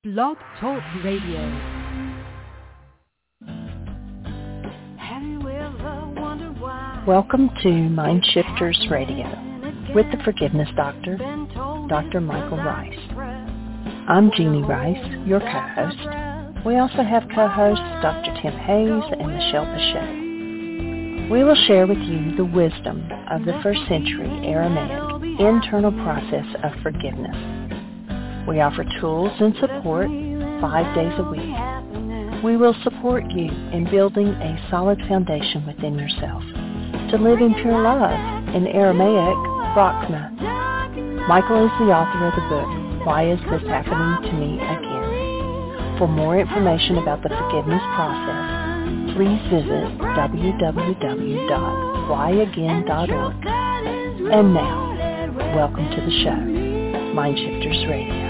Blog Talk Radio. Welcome to Mind Shifters Radio with the Forgiveness Doctor, Dr. Michael Rice. I'm Jeannie Rice, your co-host. We also have co-hosts Dr. Tim Hayes and Michelle Bechet. We will share with you the wisdom of the first century Aramaic internal process of forgiveness. We offer tools and support 5 days a week. We will support you in building a solid foundation within yourself to live in pure love, in Aramaic, Rachma. Michael is the author of the book, Why Is This Happening to Me Again? For more information about the forgiveness process, please visit www.whyagain.org. And now, welcome to the show, Mind Shifters Radio.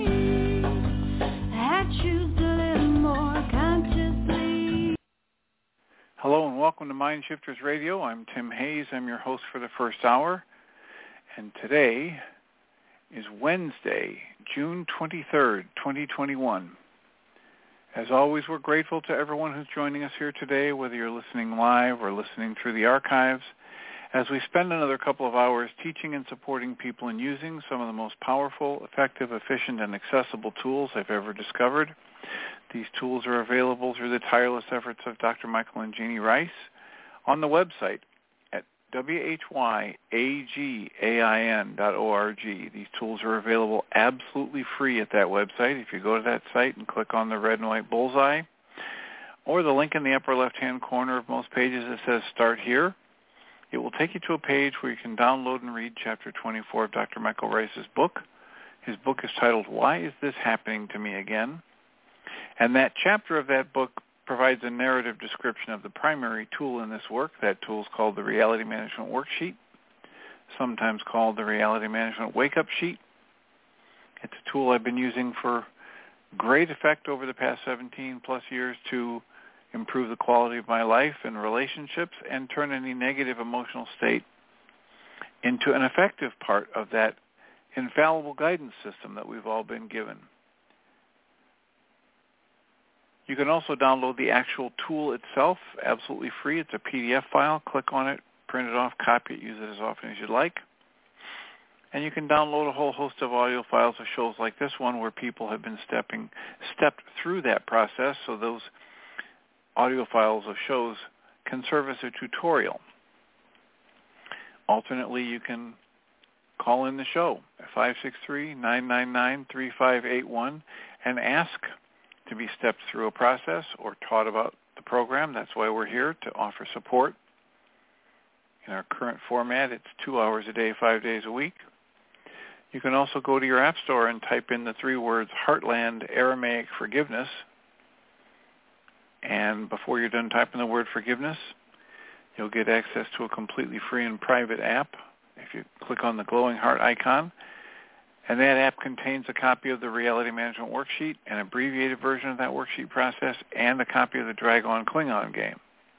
Hello and welcome to Mind Shifters Radio. I'm Tim Hayes. I'm your host for the first hour. And today is Wednesday, June 23rd, 2021. As always, we're grateful to everyone who's joining us here today, whether you're listening live or listening through the archives, as we spend another couple of hours teaching and supporting people in using some of the most powerful, effective, efficient, and accessible tools I've ever discovered. These tools are available through the tireless efforts of Dr. Michael and Jeannie Rice on the website at whyagain.org. These tools are available absolutely free at that website. If you go to that site and click on the red and white bullseye, or the link in the upper left-hand corner of most pages that says Start Here, it will take you to a page where you can download and read Chapter 24 of Dr. Michael Rice's book. His book is titled, Why Is This Happening to Me Again? And that chapter of that book provides a narrative description of the primary tool in this work. That tool is called the Reality Management Worksheet, sometimes called the Reality Management Wake-Up Sheet. It's a tool I've been using for great effect over the past 17-plus years to improve the quality of my life and relationships and turn any negative emotional state into an effective part of that infallible guidance system that we've all been given. You can also download the actual tool itself, absolutely free. It's a PDF file. Click on it, print it off, copy it, use it as often as you'd like. And you can download a whole host of audio files of shows like this one where people have been stepped through that process, so those audio files of shows can serve as a tutorial. Alternately, you can call in the show at 563-999-3581 and ask to be stepped through a process or taught about the program. That's why we're here, to offer support. In our current format, it's 2 hours a day, 5 days a week. You can also go to your app store and type in the 3 words Heartland Aramaic Forgiveness. And before you're done typing the word forgiveness, you'll get access to a completely free and private app if you click on the glowing heart icon. And that app contains a copy of the Reality Management Worksheet, an abbreviated version of that worksheet process, and a copy of the Dragon Klingon game.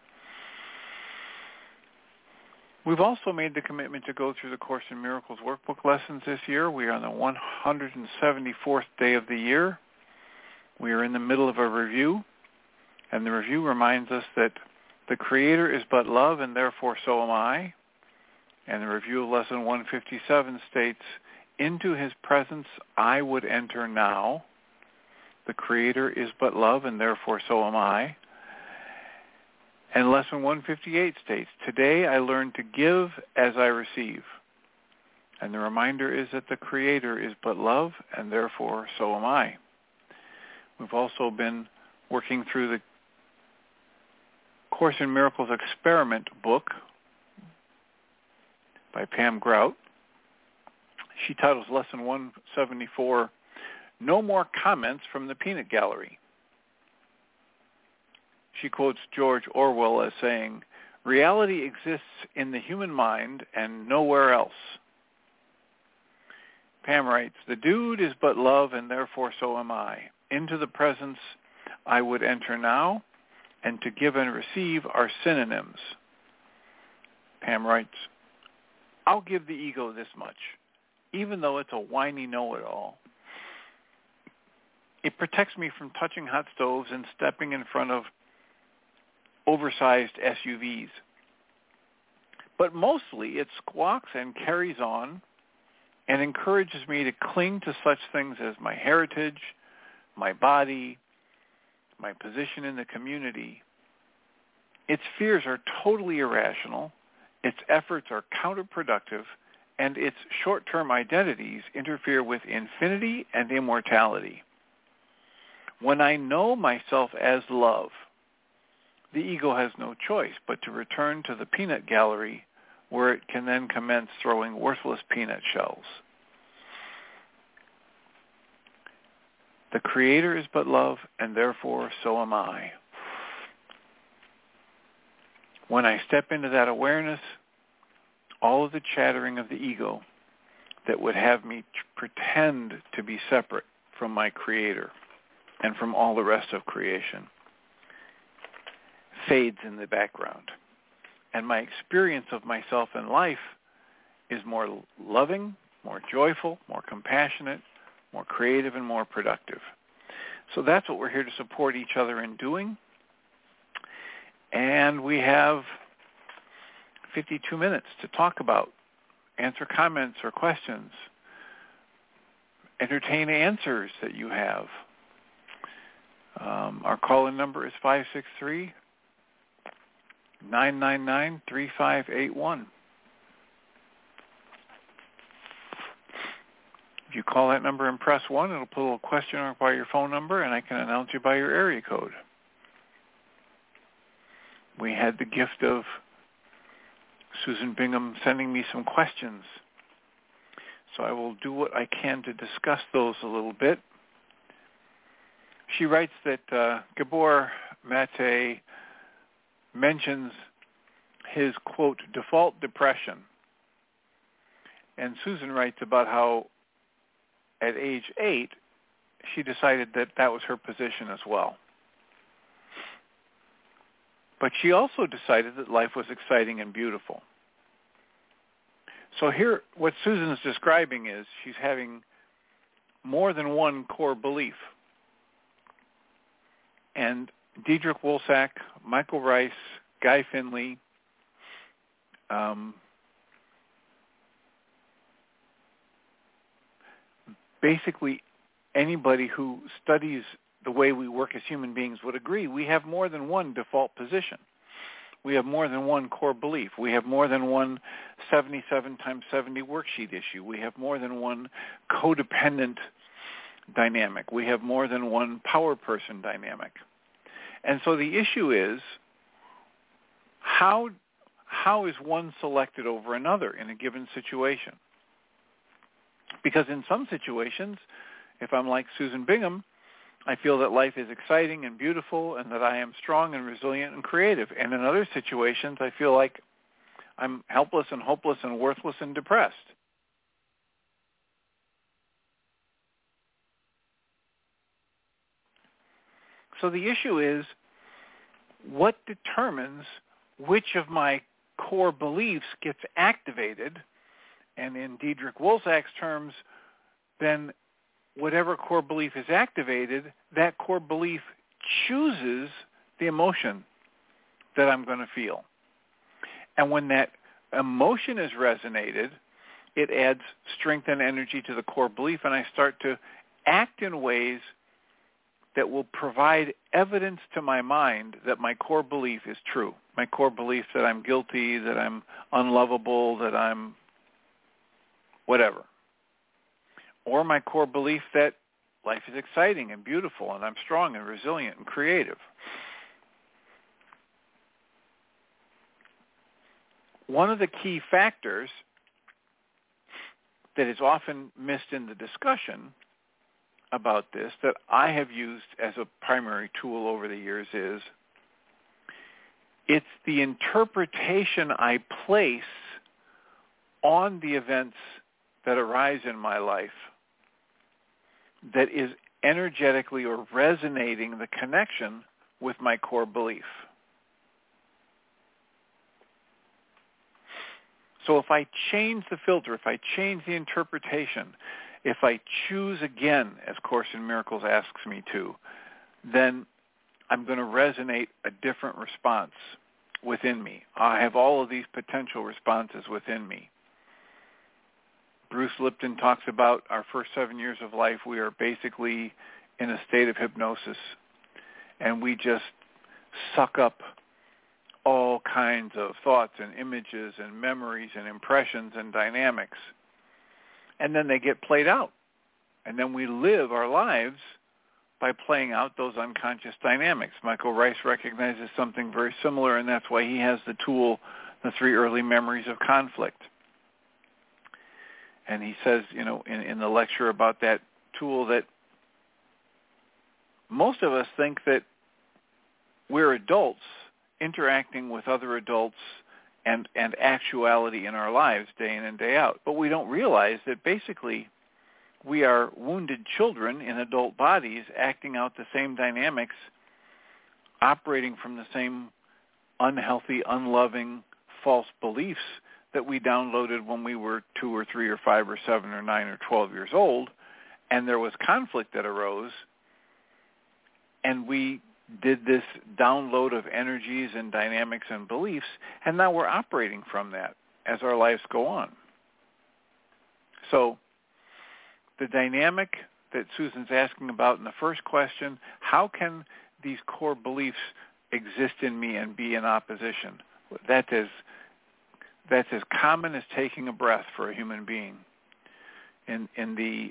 We've also made the commitment to go through the Course in Miracles workbook lessons this year. We are on the 174th day of the year. We are in the middle of a review, and the review reminds us that the Creator is but love, and therefore so am I. And the review of Lesson 157 states, into his presence I would enter now. The Creator is but love, and therefore so am I. And Lesson 158 states, today I learn to give as I receive. And the reminder is that the Creator is but love, and therefore so am I. We've also been working through the Course in Miracles Experiment book by Pam Grout. She titles Lesson 174, No More Comments from the Peanut Gallery. She quotes George Orwell as saying, reality exists in the human mind and nowhere else. Pam writes, the dude is but love, and therefore so am I. Into the presence I would enter now, and to give and receive are synonyms. Pam writes, I'll give the ego this much, even though it's a whiny know-it-all. It protects me from touching hot stoves and stepping in front of oversized SUVs. But mostly it squawks and carries on and encourages me to cling to such things as my heritage, my body, my position in the community. Its fears are totally irrational, its efforts are counterproductive, and its short-term identities interfere with infinity and immortality. When I know myself as love, the ego has no choice but to return to the peanut gallery, where it can then commence throwing worthless peanut shells. The Creator is but love, and therefore so am I. When I step into that awareness, all of the chattering of the ego that would have me pretend to be separate from my Creator and from all the rest of creation fades in the background. And my experience of myself in life is more loving, more joyful, more compassionate, more creative, and more productive. So that's what we're here to support each other in doing. And we have 52 minutes to talk about, answer comments or questions, entertain answers that you have. Our call-in number is 563-999-3581. If you call that number and press 1, it'll put a little question mark by your phone number, and I can announce you by your area code. We had the gift of Susan Bingham sending me some questions. So I will do what I can to discuss those a little bit. She writes that Gabor Mate mentions his, quote, default depression. And Susan writes about how at age 8, she decided that that was her position as well. But she also decided that life was exciting and beautiful. So here, what Susan is describing is she's having more than one core belief. And Diederik Wolsak, Michael Rice, Guy Finley, basically anybody who studies the way we work as human beings would agree, we have more than one default position. We have more than one core belief. We have more than one 77 times 70 worksheet issue. We have more than one codependent dynamic. We have more than one power person dynamic. And so the issue is, how is one selected over another in a given situation? Because in some situations, if I'm like Susan Bingham, I feel that life is exciting and beautiful and that I am strong and resilient and creative. And in other situations, I feel like I'm helpless and hopeless and worthless and depressed. So the issue is, what determines which of my core beliefs gets activated? And in Diederik Wolsak's terms, then whatever core belief is activated, that core belief chooses the emotion that I'm going to feel. And when that emotion is resonated, it adds strength and energy to the core belief, and I start to act in ways that will provide evidence to my mind that my core belief is true. My core belief that I'm guilty, that I'm unlovable, that I'm whatever. Or my core belief that life is exciting and beautiful and I'm strong and resilient and creative. One of the key factors that is often missed in the discussion about this, that I have used as a primary tool over the years, is it's the interpretation I place on the events that arise in my life that is energetically or resonating the connection with my core belief. So if I change the filter, if I change the interpretation, if I choose again, as Course in Miracles asks me to, then I'm going to resonate a different response within me. I have all of these potential responses within me. Bruce Lipton talks about our first 7 years of life, we are basically in a state of hypnosis, and we just suck up all kinds of thoughts and images and memories and impressions and dynamics. And then they get played out. And then we live our lives by playing out those unconscious dynamics. Michael Rice recognizes something very similar, and that's why he has the tool, the 3 early memories of conflict. And he says, in the lecture about that tool, that most of us think that we're adults interacting with other adults and actuality in our lives day in and day out. But we don't realize that basically we are wounded children in adult bodies acting out the same dynamics, operating from the same unhealthy, unloving, false beliefs that we downloaded when we were 2 or 3 or 5 or 7 or 9 or 12 years old, and there was conflict that arose, and we did this download of energies and dynamics and beliefs, and now we're operating from that as our lives go on. So the dynamic that Susan's asking about in the first question, how can these core beliefs exist in me and be in opposition? That's as common as taking a breath for a human being. In the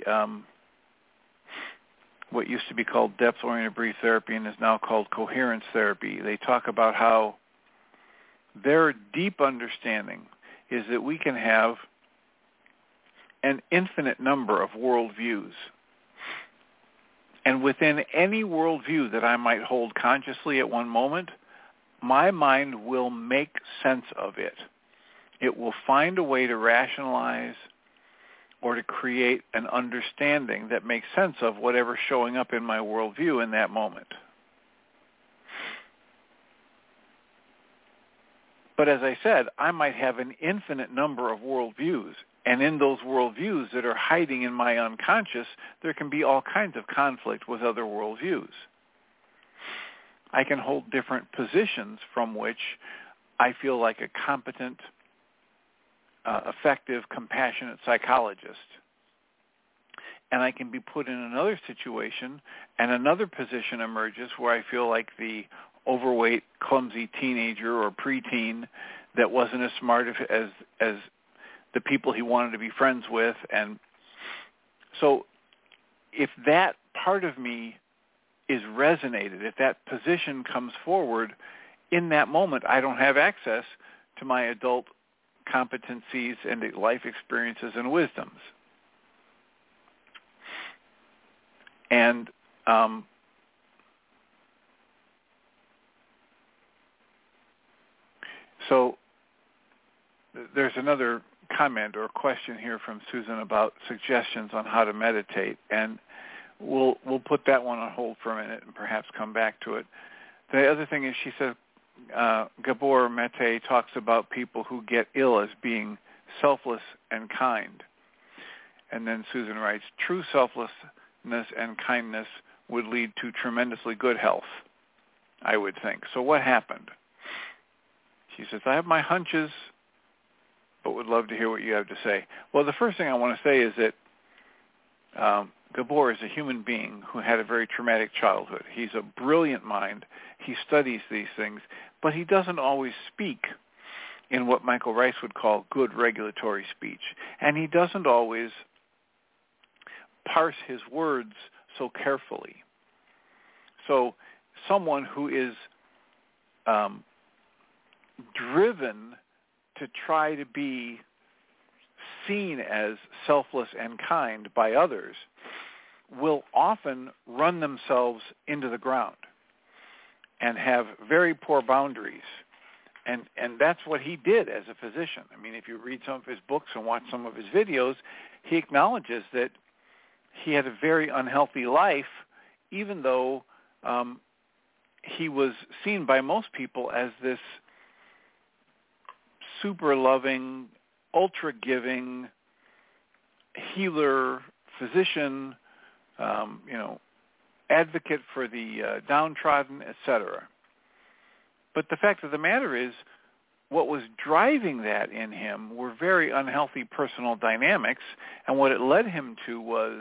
what used to be called depth-oriented brief therapy and is now called coherence therapy, they talk about how their deep understanding is that we can have an infinite number of worldviews. And within any worldview that I might hold consciously at one moment, my mind will make sense of it. It will find a way to rationalize or to create an understanding that makes sense of whatever's showing up in my worldview in that moment. But as I said, I might have an infinite number of worldviews, and in those worldviews that are hiding in my unconscious, there can be all kinds of conflict with other worldviews. I can hold different positions from which I feel like a competent, effective, compassionate psychologist. And I can be put in another situation and another position emerges where I feel like the overweight, clumsy teenager or preteen that wasn't as smart as the people he wanted to be friends with. And so if that part of me is resonated, if that position comes forward, in that moment I don't have access to my adult competencies and life experiences and wisdoms. And so there's another comment or question here from Susan about suggestions on how to meditate, and we'll put that one on hold for a minute and perhaps come back to it. The other thing is, she says, Gabor Mate talks about people who get ill as being selfless and kind. And then Susan writes, true selflessness and kindness would lead to tremendously good health, I would think. So what happened? She says, I have my hunches, but would love to hear what you have to say. Well, the first thing I want to say is that Gabor is a human being who had a very traumatic childhood. He's a brilliant mind. He studies these things, but he doesn't always speak in what Michael Rice would call good regulatory speech. And he doesn't always parse his words so carefully. So someone who is driven to try to be seen as selfless and kind by others will often run themselves into the ground and have very poor boundaries. And that's what he did as a physician. I mean, if you read some of his books and watch some of his videos, he acknowledges that he had a very unhealthy life, even though he was seen by most people as this super loving, ultra giving healer, physician, advocate for the downtrodden, etc. But the fact of the matter is, what was driving that in him were very unhealthy personal dynamics, and what it led him to was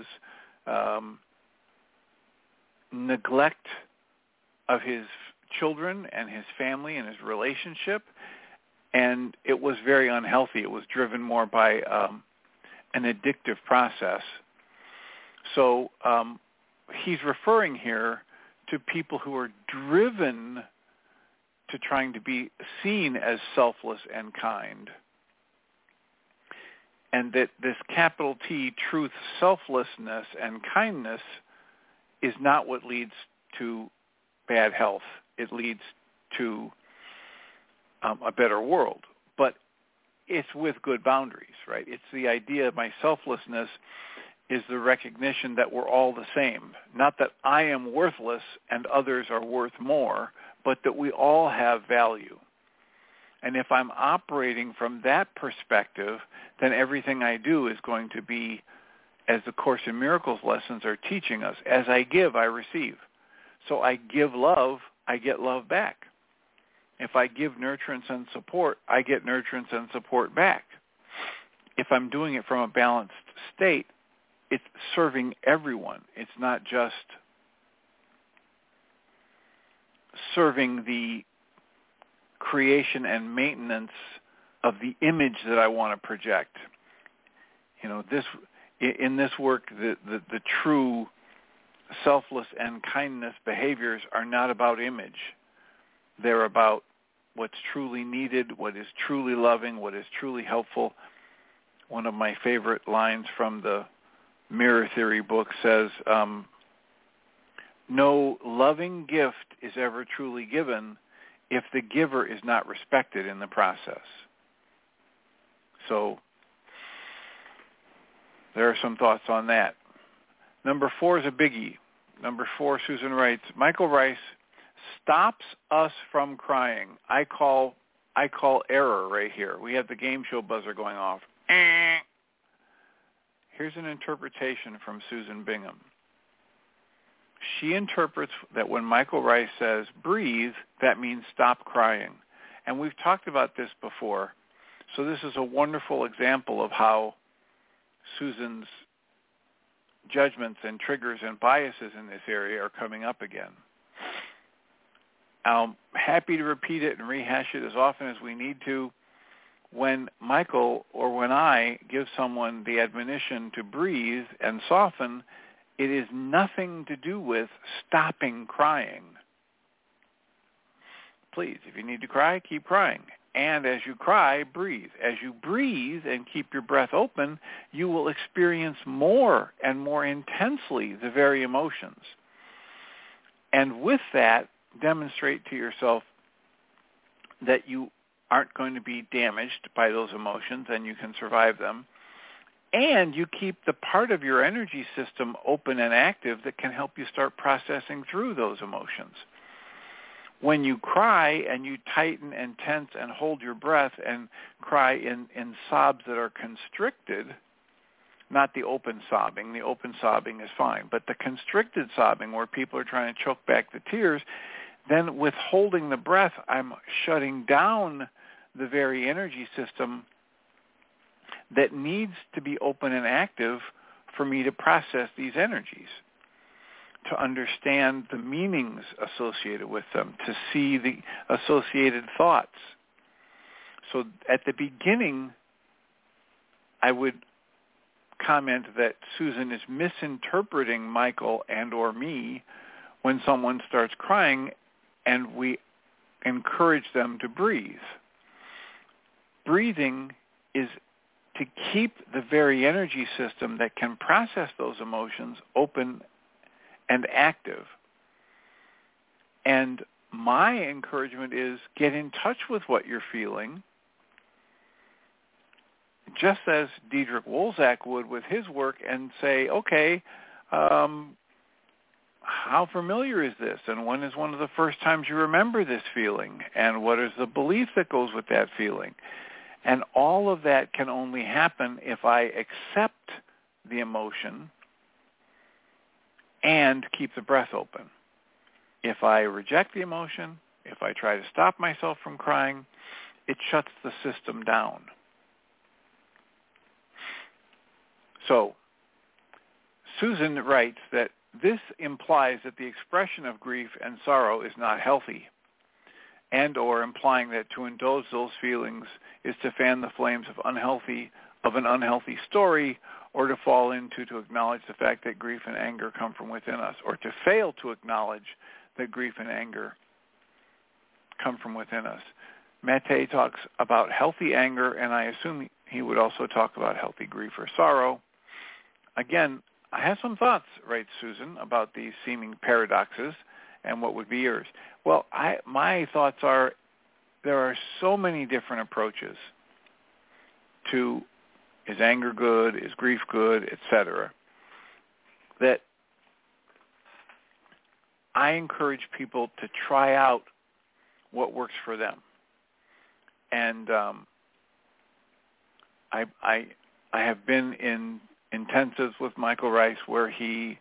neglect of his children and his family and his relationship, and it was very unhealthy. It was driven more by an addictive process. So he's referring here to people who are driven to trying to be seen as selfless and kind. And that this capital T, truth, selflessness, and kindness is not what leads to bad health. It leads to a better world. But it's with good boundaries, right? It's the idea of my selflessness is the recognition that we're all the same. Not that I am worthless and others are worth more, but that we all have value. And if I'm operating from that perspective, then everything I do is going to be, as the Course in Miracles lessons are teaching us, as I give, I receive. So I give love, I get love back. If I give nurturance and support, I get nurturance and support back. If I'm doing it from a balanced state, it's serving everyone. It's not just serving the creation and maintenance of the image that I want to project. In this work, the true selfless and kindness behaviors are not about image. They're about what's truly needed, what is truly loving, what is truly helpful. One of my favorite lines from the Mirror Theory book says, no loving gift is ever truly given if the giver is not respected in the process. So there are some thoughts on that. Number 4 is a biggie. Number 4, Susan writes, Michael Rice stops us from crying. I call error right here. We have the game show buzzer going off. Here's an interpretation from Susan Bingham. She interprets that when Michael Rice says, breathe, that means stop crying. And we've talked about this before. So this is a wonderful example of how Susan's judgments and triggers and biases in this area are coming up again. I'm happy to repeat it and rehash it as often as we need to. When Michael or when I give someone the admonition to breathe and soften, it is nothing to do with stopping crying. Please, if you need to cry, keep crying. And as you cry, breathe. As you breathe and keep your breath open, you will experience more and more intensely the very emotions. And with that, demonstrate to yourself that you aren't going to be damaged by those emotions and you can survive them. And you keep the part of your energy system open and active that can help you start processing through those emotions. When you cry and you tighten and tense and hold your breath and cry in sobs that are constricted, not the open sobbing. The open sobbing is fine. But the constricted sobbing where people are trying to choke back the tears, then with holding the breath, I'm shutting down the very energy system that needs to be open and active for me to process these energies, to understand the meanings associated with them, to see the associated thoughts. So at the beginning, I would comment that Susan is misinterpreting Michael and or me when someone starts crying and we encourage them to breathe. Breathing is to keep the very energy system that can process those emotions open and active. And my encouragement is get in touch with what you're feeling, just as Diederik Wolzak would with his work, and say, okay, how familiar is this? And when is one of the first times you remember this feeling? And what is the belief that goes with that feeling? And all of that can only happen if I accept the emotion and keep the breath open. If I reject the emotion, if I try to stop myself from crying, it shuts the system down. So, Susan writes that this implies that the expression of grief and sorrow is not healthy, and or implying that to indulge those feelings is to fan the flames of an unhealthy story, or to fall into to acknowledge the fact that grief and anger come from within us, or to fail to acknowledge that grief and anger come from within us. Mate talks about healthy anger, and I assume he would also talk about healthy grief or sorrow. Again, I have some thoughts, writes Susan, about these seeming paradoxes and what would be yours. Well, my thoughts are there are so many different approaches to is anger good, is grief good, etc., that I encourage people to try out what works for them. And I have been in intensives with Michael Rice where he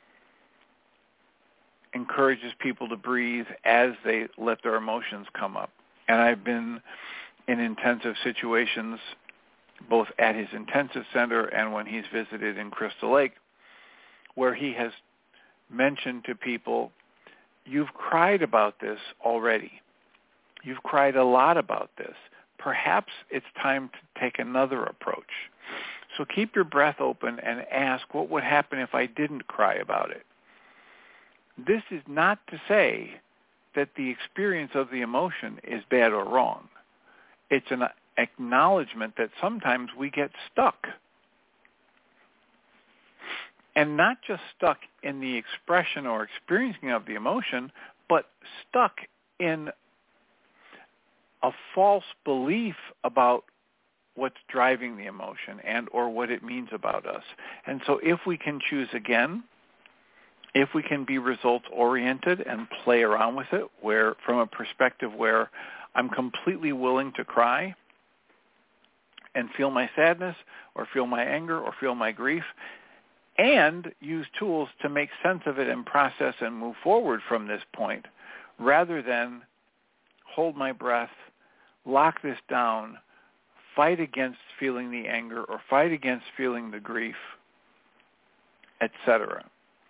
encourages people to breathe as they let their emotions come up. And I've been in intensive situations both at his intensive center and when he's visited in Crystal Lake, where he has mentioned to people, you've cried about this already. You've cried a lot about this. Perhaps it's time to take another approach. So keep your breath open and ask, what would happen if I didn't cry about it? This is not to say that the experience of the emotion is bad or wrong. It's an acknowledgement that sometimes we get stuck. And not just stuck in the expression or experiencing of the emotion, but stuck in a false belief about what's driving the emotion and or what it means about us. And so if we can choose again, if we can be results-oriented and play around with it, where from a perspective where I'm completely willing to cry and feel my sadness or feel my anger or feel my grief, and use tools to make sense of it and process and move forward from this point, rather than hold my breath, lock this down, fight against feeling the anger or fight against feeling the grief, etc.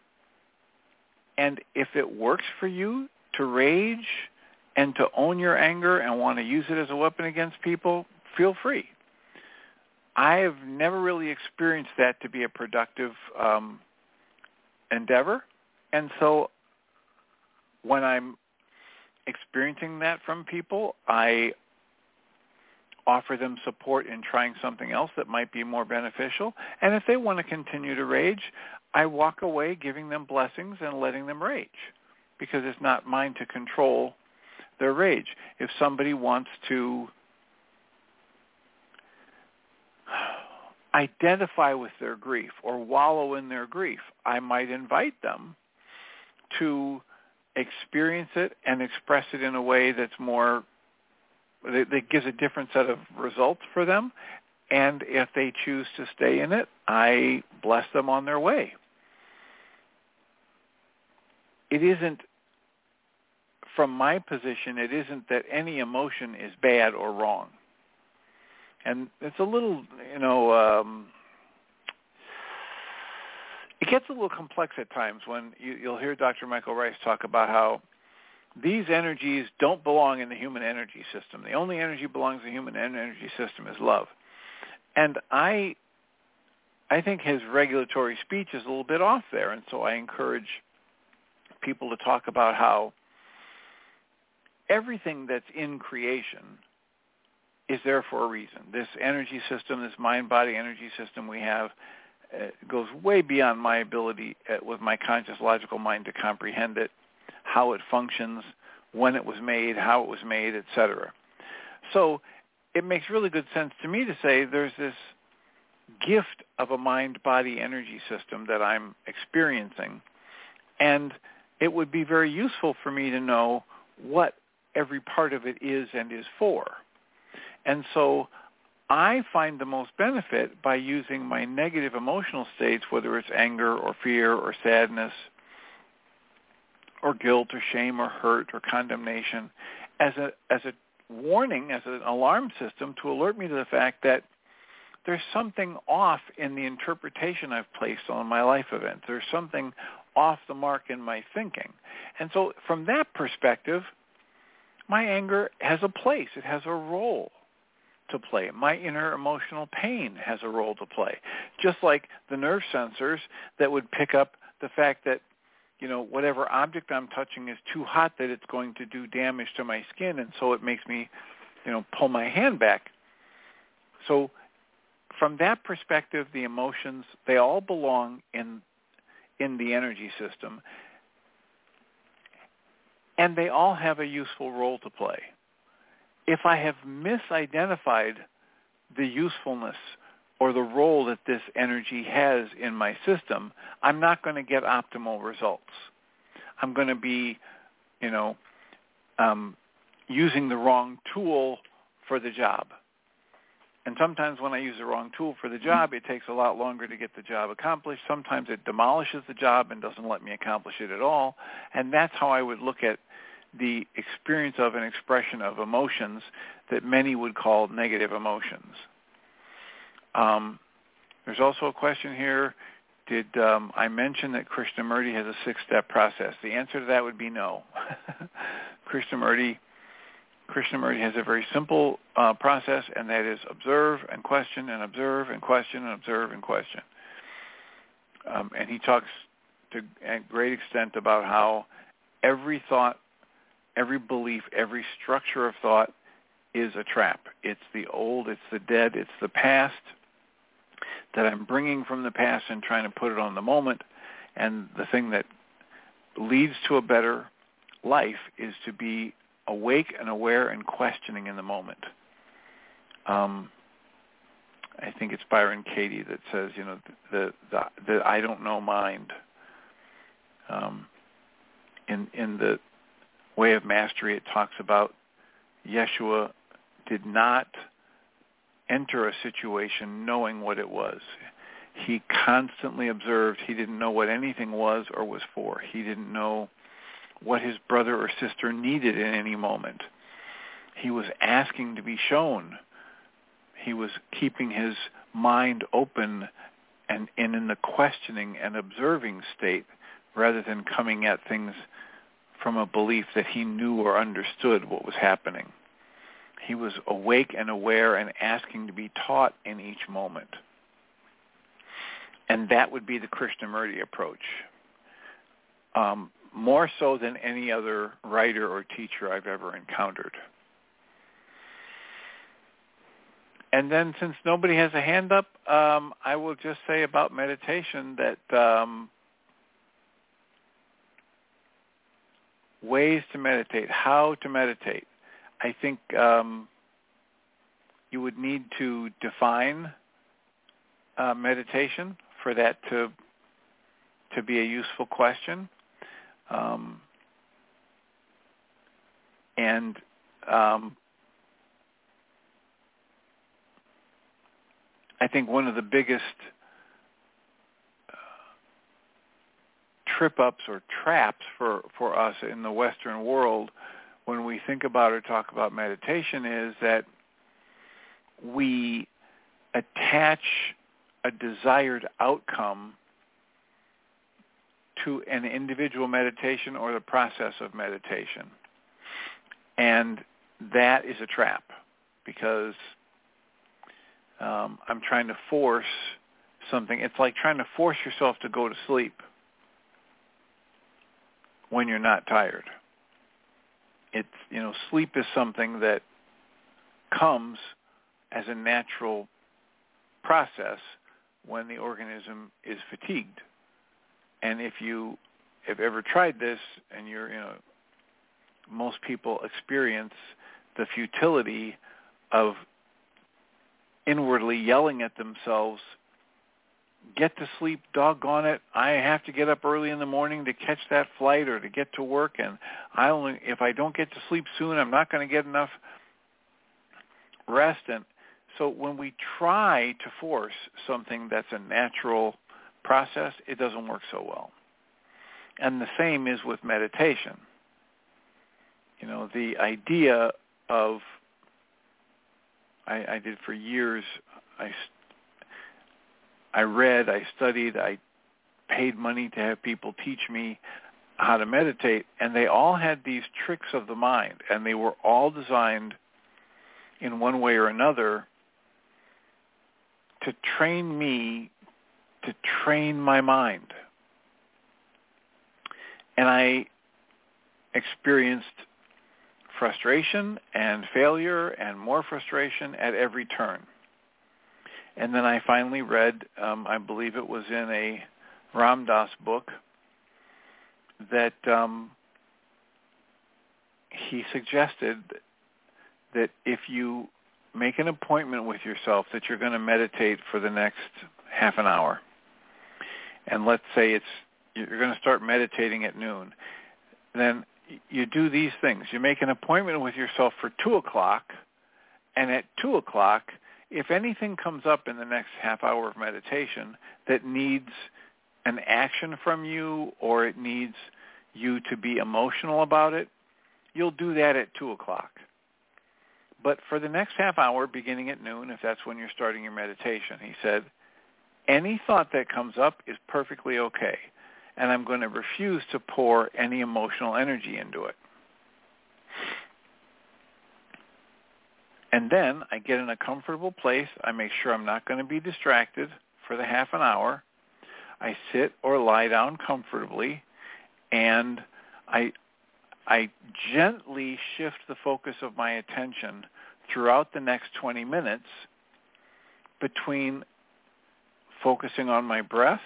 And if it works for you to rage and to own your anger and want to use it as a weapon against people, feel free. I have never really experienced that to be a productive endeavor. And so when I'm experiencing that from people, I offer them support in trying something else that might be more beneficial. And if they want to continue to rage, I walk away giving them blessings and letting them rage, because it's not mine to control their rage. If somebody wants to identify with their grief or wallow in their grief, I might invite them to experience it and express it in a way that's more, that gives a different set of results for them. And if they choose to stay in it, I bless them on their way. It isn't, from my position, it isn't that any emotion is bad or wrong. And it's a little, it gets a little complex at times when you'll hear Dr. Michael Rice talk about how these energies don't belong in the human energy system. The only energy belongs in the human energy system is love. And I think his regulatory speech is a little bit off there, and so I encourage people to talk about how everything that's in creation is there for a reason. This energy system, this mind-body energy system we have, goes way beyond my ability with my conscious logical mind to comprehend it, how it functions, when it was made, how it was made, etc. So it makes really good sense to me to say there's this gift of a mind-body energy system that I'm experiencing, and it would be very useful for me to know what every part of it is and is for. And so I find the most benefit by using my negative emotional states, whether it's anger or fear or sadness or guilt or shame or hurt or condemnation as a warning, as an alarm system to alert me to the fact that there's something off in the interpretation I've placed on my life event. There's something off the mark in my thinking. And so from that perspective, my anger has a place. It has a role to play. My inner emotional pain has a role to play. Just like the nerve sensors that would pick up the fact that, whatever object I'm touching is too hot, that it's going to do damage to my skin, and so it makes me, pull my hand back. So from that perspective, the emotions, they all belong in the energy system, and they all have a useful role to play. If I have misidentified the usefulness or the role that this energy has in my system, I'm not going to get optimal results. I'm going to be, using the wrong tool for the job. And sometimes when I use the wrong tool for the job, it takes a lot longer to get the job accomplished. Sometimes it demolishes the job and doesn't let me accomplish it at all. And that's how I would look at the experience of an expression of emotions that many would call negative emotions. There's also a question here. Did I mention that Krishnamurti has a 6-step process? The answer to that would be no. Krishnamurti has a very simple process, and that is observe and question and observe and question and observe and question. And he talks at great extent about how every thought, every belief, every structure of thought is a trap. It's the old, it's the dead, it's the past that I'm bringing from the past and trying to put it on the moment. And the thing that leads to a better life is to be awake and aware and questioning in the moment. I think it's Byron Katie that says, the I don't know mind. In the Way of Mastery, it talks about Yeshua did not enter a situation knowing what it was. He constantly observed. He didn't know what anything was or was for. He didn't know what his brother or sister needed in any moment. He was asking to be shown. He was keeping his mind open and in the questioning and observing state rather than coming at things from a belief that he knew or understood what was happening. He was awake and aware and asking to be taught in each moment. And that would be the Krishnamurti approach. More so than any other writer or teacher I've ever encountered. And then since nobody has a hand up, I will just say about meditation that ways to meditate, how to meditate. I think you would need to define meditation for that to be a useful question. I think one of the biggest trip-ups or traps for us in the Western world when we think about or talk about meditation is that we attach a desired outcome to an individual meditation or the process of meditation. And that is a trap because I'm trying to force something. It's like trying to force yourself to go to sleep when you're not tired. It's, sleep is something that comes as a natural process when the organism is fatigued. And if you have ever tried this and most people experience the futility of inwardly yelling at themselves, get to sleep, doggone it, I have to get up early in the morning to catch that flight or to get to work, and if I don't get to sleep soon, I'm not going to get enough rest. And so when we try to force something that's a natural process, it doesn't work so well. And the same is with meditation. The idea of, I did for years, I read, I studied, I paid money to have people teach me how to meditate, and they all had these tricks of the mind, and they were all designed in one way or another to train me to train my mind. And I experienced frustration and failure and more frustration at every turn. And then I finally read, I believe it was in a Ram Dass book, that he suggested that if you make an appointment with yourself that you're going to meditate for the next half an hour, and let's say you're going to start meditating at noon, then you do these things. You make an appointment with yourself for 2 o'clock, and at 2 o'clock, if anything comes up in the next half hour of meditation that needs an action from you, or it needs you to be emotional about it, you'll do that at 2 o'clock. But for the next half hour, beginning at noon, if that's when you're starting your meditation, he said, any thought that comes up is perfectly okay, and I'm going to refuse to pour any emotional energy into it. And then I get in a comfortable place. I make sure I'm not going to be distracted for the half an hour. I sit or lie down comfortably, and I gently shift the focus of my attention throughout the next 20 minutes between focusing on my breath,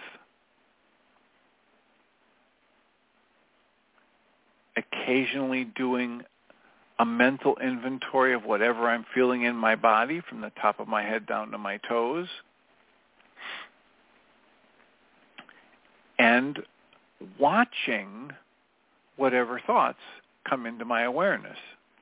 occasionally doing a mental inventory of whatever I'm feeling in my body from the top of my head down to my toes, and watching whatever thoughts come into my awareness.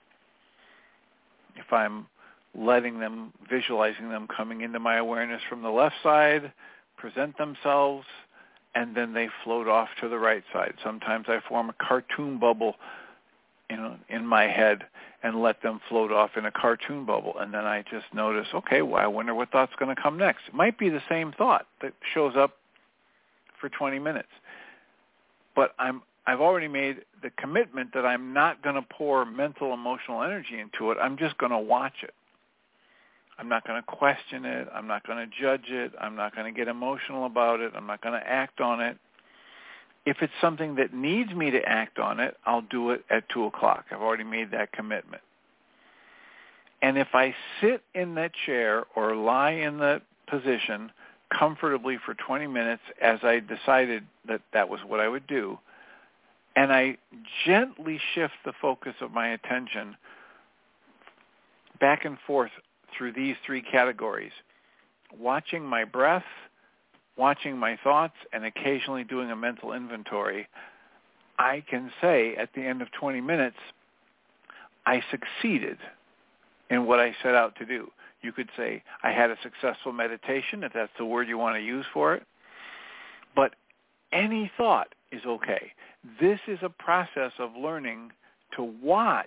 If I'm visualizing them coming into my awareness from the left side, present themselves, and then they float off to the right side. Sometimes I form a cartoon bubble in my head and let them float off in a cartoon bubble. And then I just notice, okay, well, I wonder what thought's going to come next. It might be the same thought that shows up for 20 minutes. But I've already made the commitment that I'm not going to pour mental, emotional energy into it. I'm just going to watch it. I'm not going to question it. I'm not going to judge it. I'm not going to get emotional about it. I'm not going to act on it. If it's something that needs me to act on it, I'll do it at 2 o'clock. I've already made that commitment. And if I sit in that chair or lie in that position comfortably for 20 minutes, as I decided that was what I would do, and I gently shift the focus of my attention back and forth through these 3 categories, watching my breath, watching my thoughts, and occasionally doing a mental inventory, I can say at the end of 20 minutes, I succeeded in what I set out to do. You could say I had a successful meditation, if that's the word you want to use for it. But any thought is okay. This is a process of learning to watch,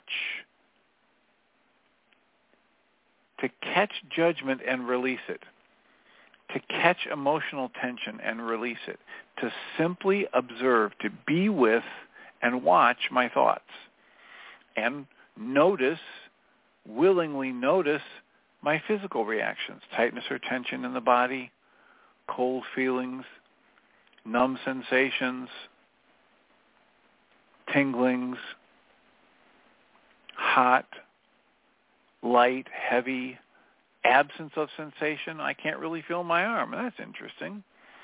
to catch judgment and release it, to catch emotional tension and release it, to simply observe, to be with and watch my thoughts, and willingly notice my physical reactions, tightness or tension in the body, cold feelings, numb sensations, tinglings, hot, light, heavy, absence of sensation. I can't really feel my arm. That's interesting.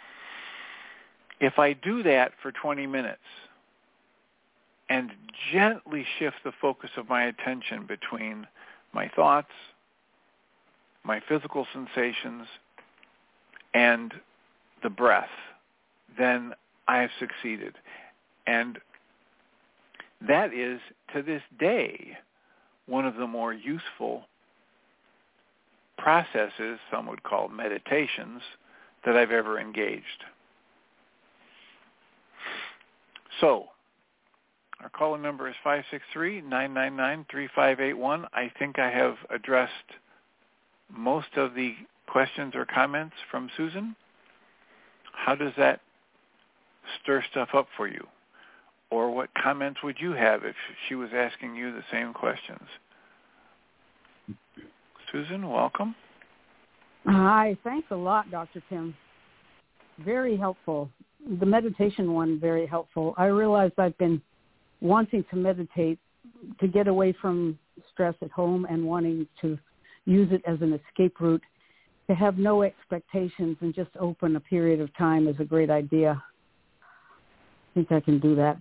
If I do that for 20 minutes and gently shift the focus of my attention between my thoughts, my physical sensations, and the breath, then I have succeeded. And that is, to this day, one of the more useful processes, some would call meditations, that I've ever engaged. So, our calling number is 563-999-3581. I think I have addressed most of the questions or comments from Susan. How does that stir stuff up for you? Or what comments would you have if she was asking you the same questions? Susan, welcome. Hi. Thanks a lot, Dr. Tim. Very helpful. The meditation one, very helpful. I realized I've been wanting to meditate to get away from stress at home and wanting to use it as an escape route. To have no expectations and just open a period of time is a great idea. I think I can do that.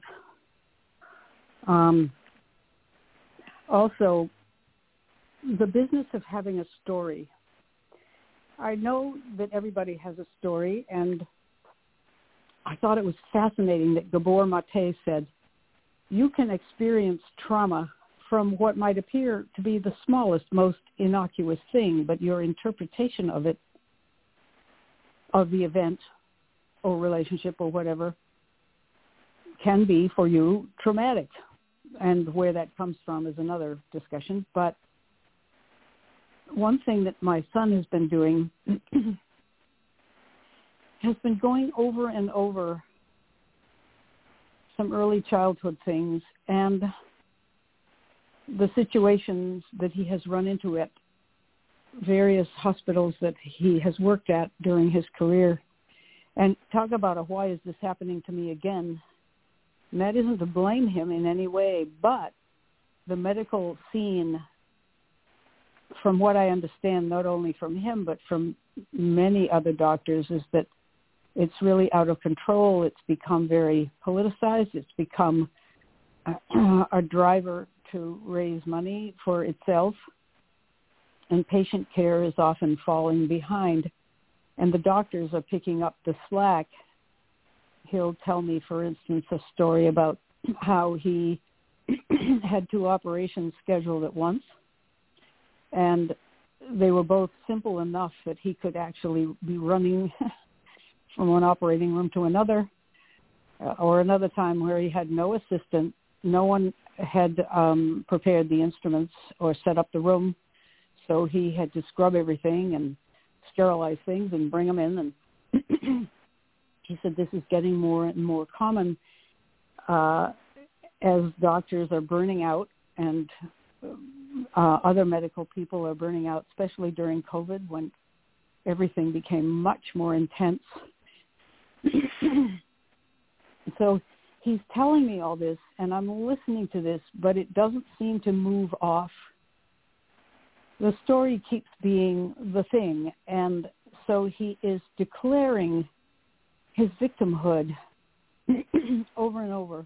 Also, the business of having a story. I know that everybody has a story, and I thought it was fascinating that Gabor Mate said, you can experience trauma from what might appear to be the smallest, most innocuous thing, but your interpretation of it, of the event or relationship or whatever, can be for you traumatic. And where that comes from is another discussion. But one thing that my son has been doing has been going over and over some early childhood things and the situations that he has run into at various hospitals that he has worked at during his career. And talk about a why is this happening to me again? And that isn't to blame him in any way, but the medical scene, from what I understand, not only from him, but from many other doctors, is that it's really out of control. It's become very politicized. It's become a driver to raise money for itself. And patient care is often falling behind. And the doctors are picking up the slack. He'll tell me, for instance, a story about how he had 2 operations scheduled at once. And they were both simple enough that he could actually be running from one operating room to another, or another time where he had no assistant. No one had prepared the instruments or set up the room, so he had to scrub everything and sterilize things and bring them in. And he said this is getting more and more common as doctors are burning out and other medical people are burning out, especially during COVID when everything became much more intense. So he's telling me all this, and I'm listening to this, but it doesn't seem to move off. The story keeps being the thing, and so he is declaring his victimhood over and over.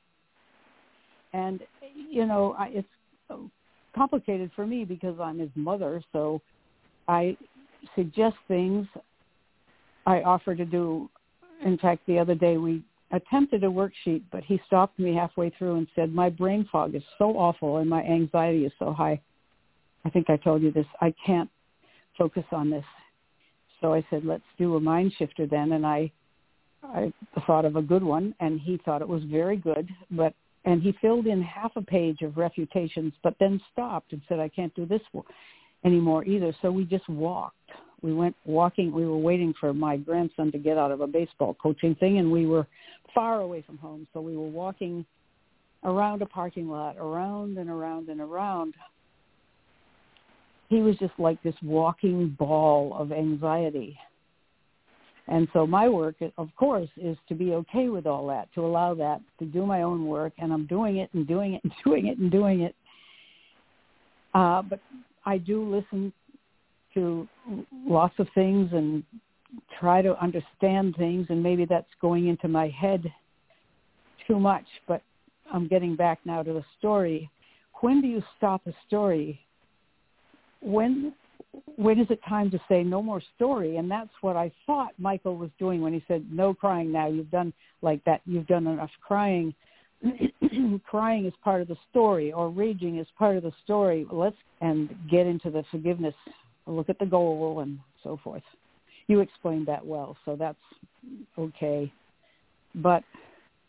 And, you know, it's complicated for me because I'm his mother, so I suggest things. I offer to do, in fact, the other day we attempted a worksheet, but he stopped me halfway through and said, my brain fog is so awful and my anxiety is so high. I think I told you this. I can't focus on this. So I said, let's do a mind shifter then. And I thought of a good one, and he thought it was very good. And he filled in half a page of refutations, but then stopped and said, I can't do this anymore either. So we just walked. We went walking. We were waiting for my grandson to get out of a baseball coaching thing, and we were far away from home. So we were walking around a parking lot, around and around and around. He was just like this walking ball of anxiety. And so my work, of course, is to be okay with all that, to allow that, to do my own work, and I'm doing it and doing it and doing it and doing it. But I do listen to lots of things and try to understand things, and maybe that's going into my head too much, but I'm getting back now to the story. When do you stop a story? When is it time to say no more story? And that's what I thought Michael was doing when he said, no crying now. You've done like that. You've done enough crying. Crying is part of the story, or raging is part of the story. Let's get into the forgiveness, look at the goal, and so forth. You explained that well, so that's okay. But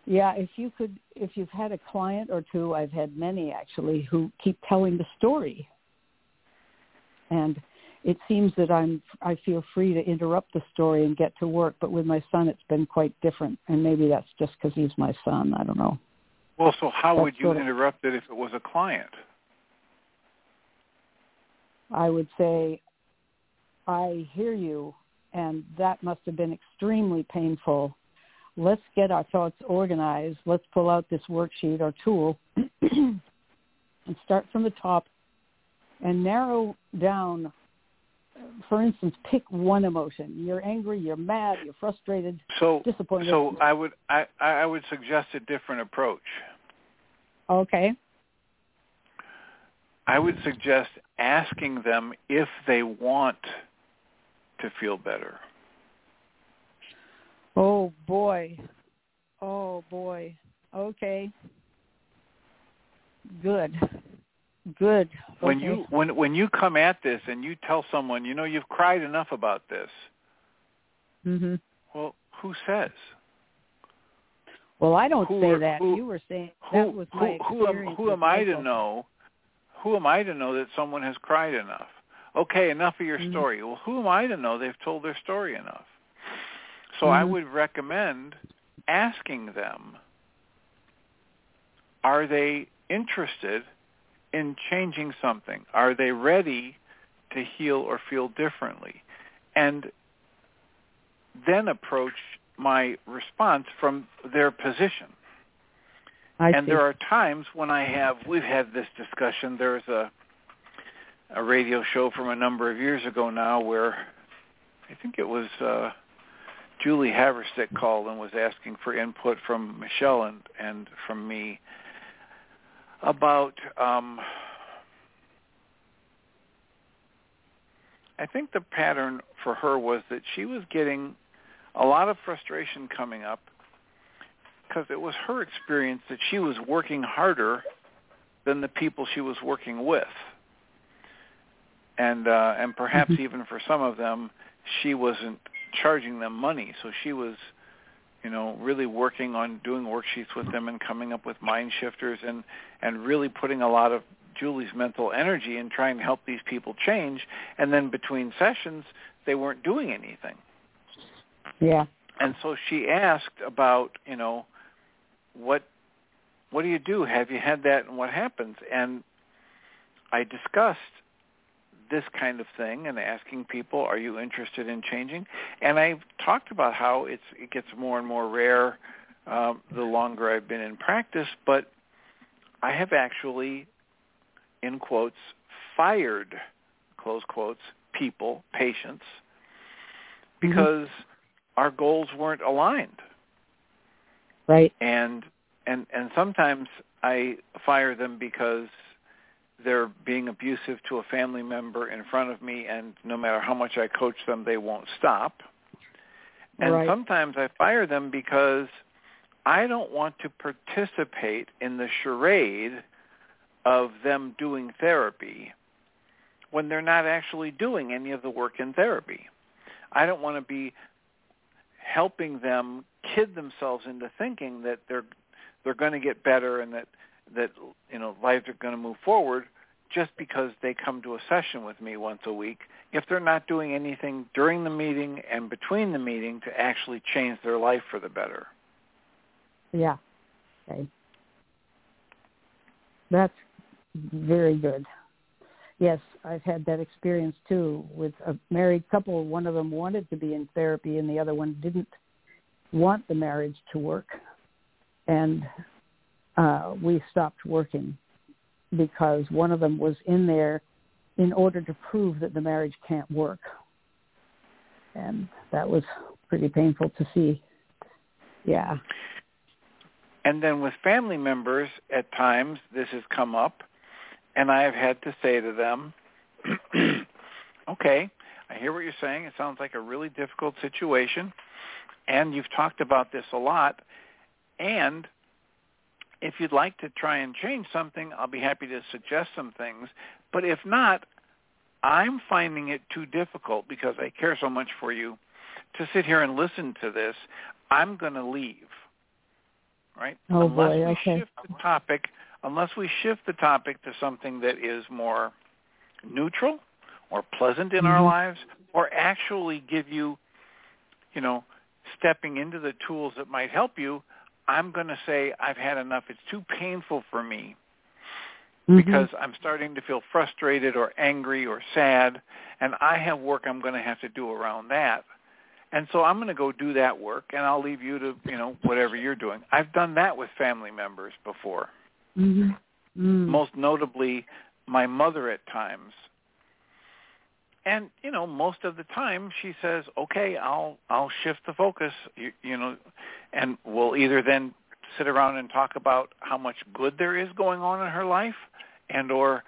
Yeah, if you've had a client or two, I've had many actually, who keep telling the story. And it seems that I feel free to interrupt the story and get to work, but with my son it's been quite different, and maybe that's just because he's my son. I don't know. Well, so how would you interrupt it if it was a client? I would say, I hear you, and that must have been extremely painful. Let's get our thoughts organized. Let's pull out this worksheet or tool and start from the top and narrow down. For instance, pick one emotion. You're angry, you're mad, you're frustrated, disappointed. So I would suggest a different approach. Okay. I would suggest asking them if they want to feel better. Oh boy. Okay. Good. Okay. When you come at this and you tell someone, you've cried enough about this. Mm-hmm. Well, who says? Well, I don't say that. You were saying that was my experience. Who am I to know? Who am I to know that someone has cried enough? Okay, enough of your story. Well, who am I to know they've told their story enough? So I would recommend asking them, are they interested in changing something? Are they ready to heal or feel differently? And then approach my response from their position. I see. There are times when we've had this discussion. There's a radio show from a number of years ago now where I think it was Julie Haverstick called and was asking for input from Michelle and from me about, I think the pattern for her was that she was getting a lot of frustration coming up because it was her experience that she was working harder than the people she was working with. And perhaps even for some of them, she wasn't charging them money. So she was, really working on doing worksheets with them and coming up with mind shifters and really putting a lot of Julie's mental energy in trying to help these people change. And then between sessions, they weren't doing anything. Yeah. And so she asked about, what do you do? Have you had that and what happens? And I discussed this kind of thing and asking people, are you interested in changing? And I talked about how it gets more and more rare the longer I've been in practice, but I have actually, in quotes, fired, close quotes, people, patients, because our goals weren't aligned. Right. And sometimes I fire them because they're being abusive to a family member in front of me, and no matter how much I coach them, they won't stop. And sometimes I fire them because I don't want to participate in the charade of them doing therapy when they're not actually doing any of the work in therapy. I don't want to be helping them kid themselves into thinking that they're going to get better and that lives are going to move forward just because they come to a session with me once a week if they're not doing anything during the meeting and between the meeting to actually change their life for the better. Yeah. Okay. That's very good. Yes, I've had that experience too with a married couple. One of them wanted to be in therapy and the other one didn't want the marriage to work. And we stopped working because one of them was in there in order to prove that the marriage can't work. And that was pretty painful to see. Yeah. And then with family members, at times this has come up, and I have had to say to them, okay, I hear what you're saying. It sounds like a really difficult situation, and you've talked about this a lot, and if you'd like to try and change something, I'll be happy to suggest some things. But if not, I'm finding it too difficult because I care so much for you to sit here and listen to this. I'm going to leave. right? Oh, unless boy, we okay. Unless we shift the topic to something that is more neutral or pleasant in our lives, or actually give you, stepping into the tools that might help you, I'm going to say I've had enough. It's too painful for me because I'm starting to feel frustrated or angry or sad, and I have work I'm going to have to do around that. And so I'm going to go do that work, and I'll leave you to, whatever you're doing. I've done that with family members before. Most notably, my mother at times. And, most of the time she says, okay, I'll shift the focus, and we'll either then sit around and talk about how much good there is going on in her life and or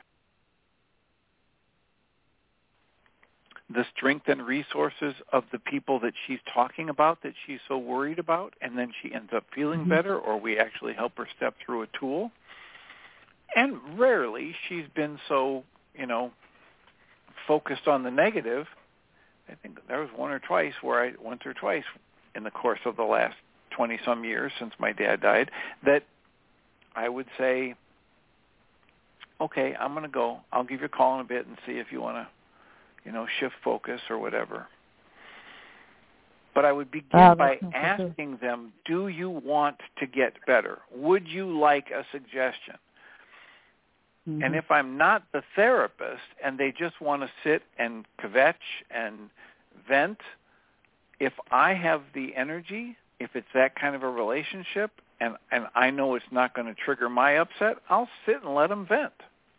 the strength and resources of the people that she's talking about that she's so worried about, and then she ends up feeling better, or we actually help her step through a tool. And rarely she's been so, focused on the negative. I think there was once or twice in the course of the last 20-some years since my dad died, that I would say, okay, I'm going to go. I'll give you a call in a bit and see if you want to, shift focus or whatever. But I would begin by asking them, do you want to get better? Would you like a suggestion? And if I'm not the therapist and they just want to sit and kvetch and vent, if I have the energy, if it's that kind of a relationship, and I know it's not going to trigger my upset, I'll sit and let them vent.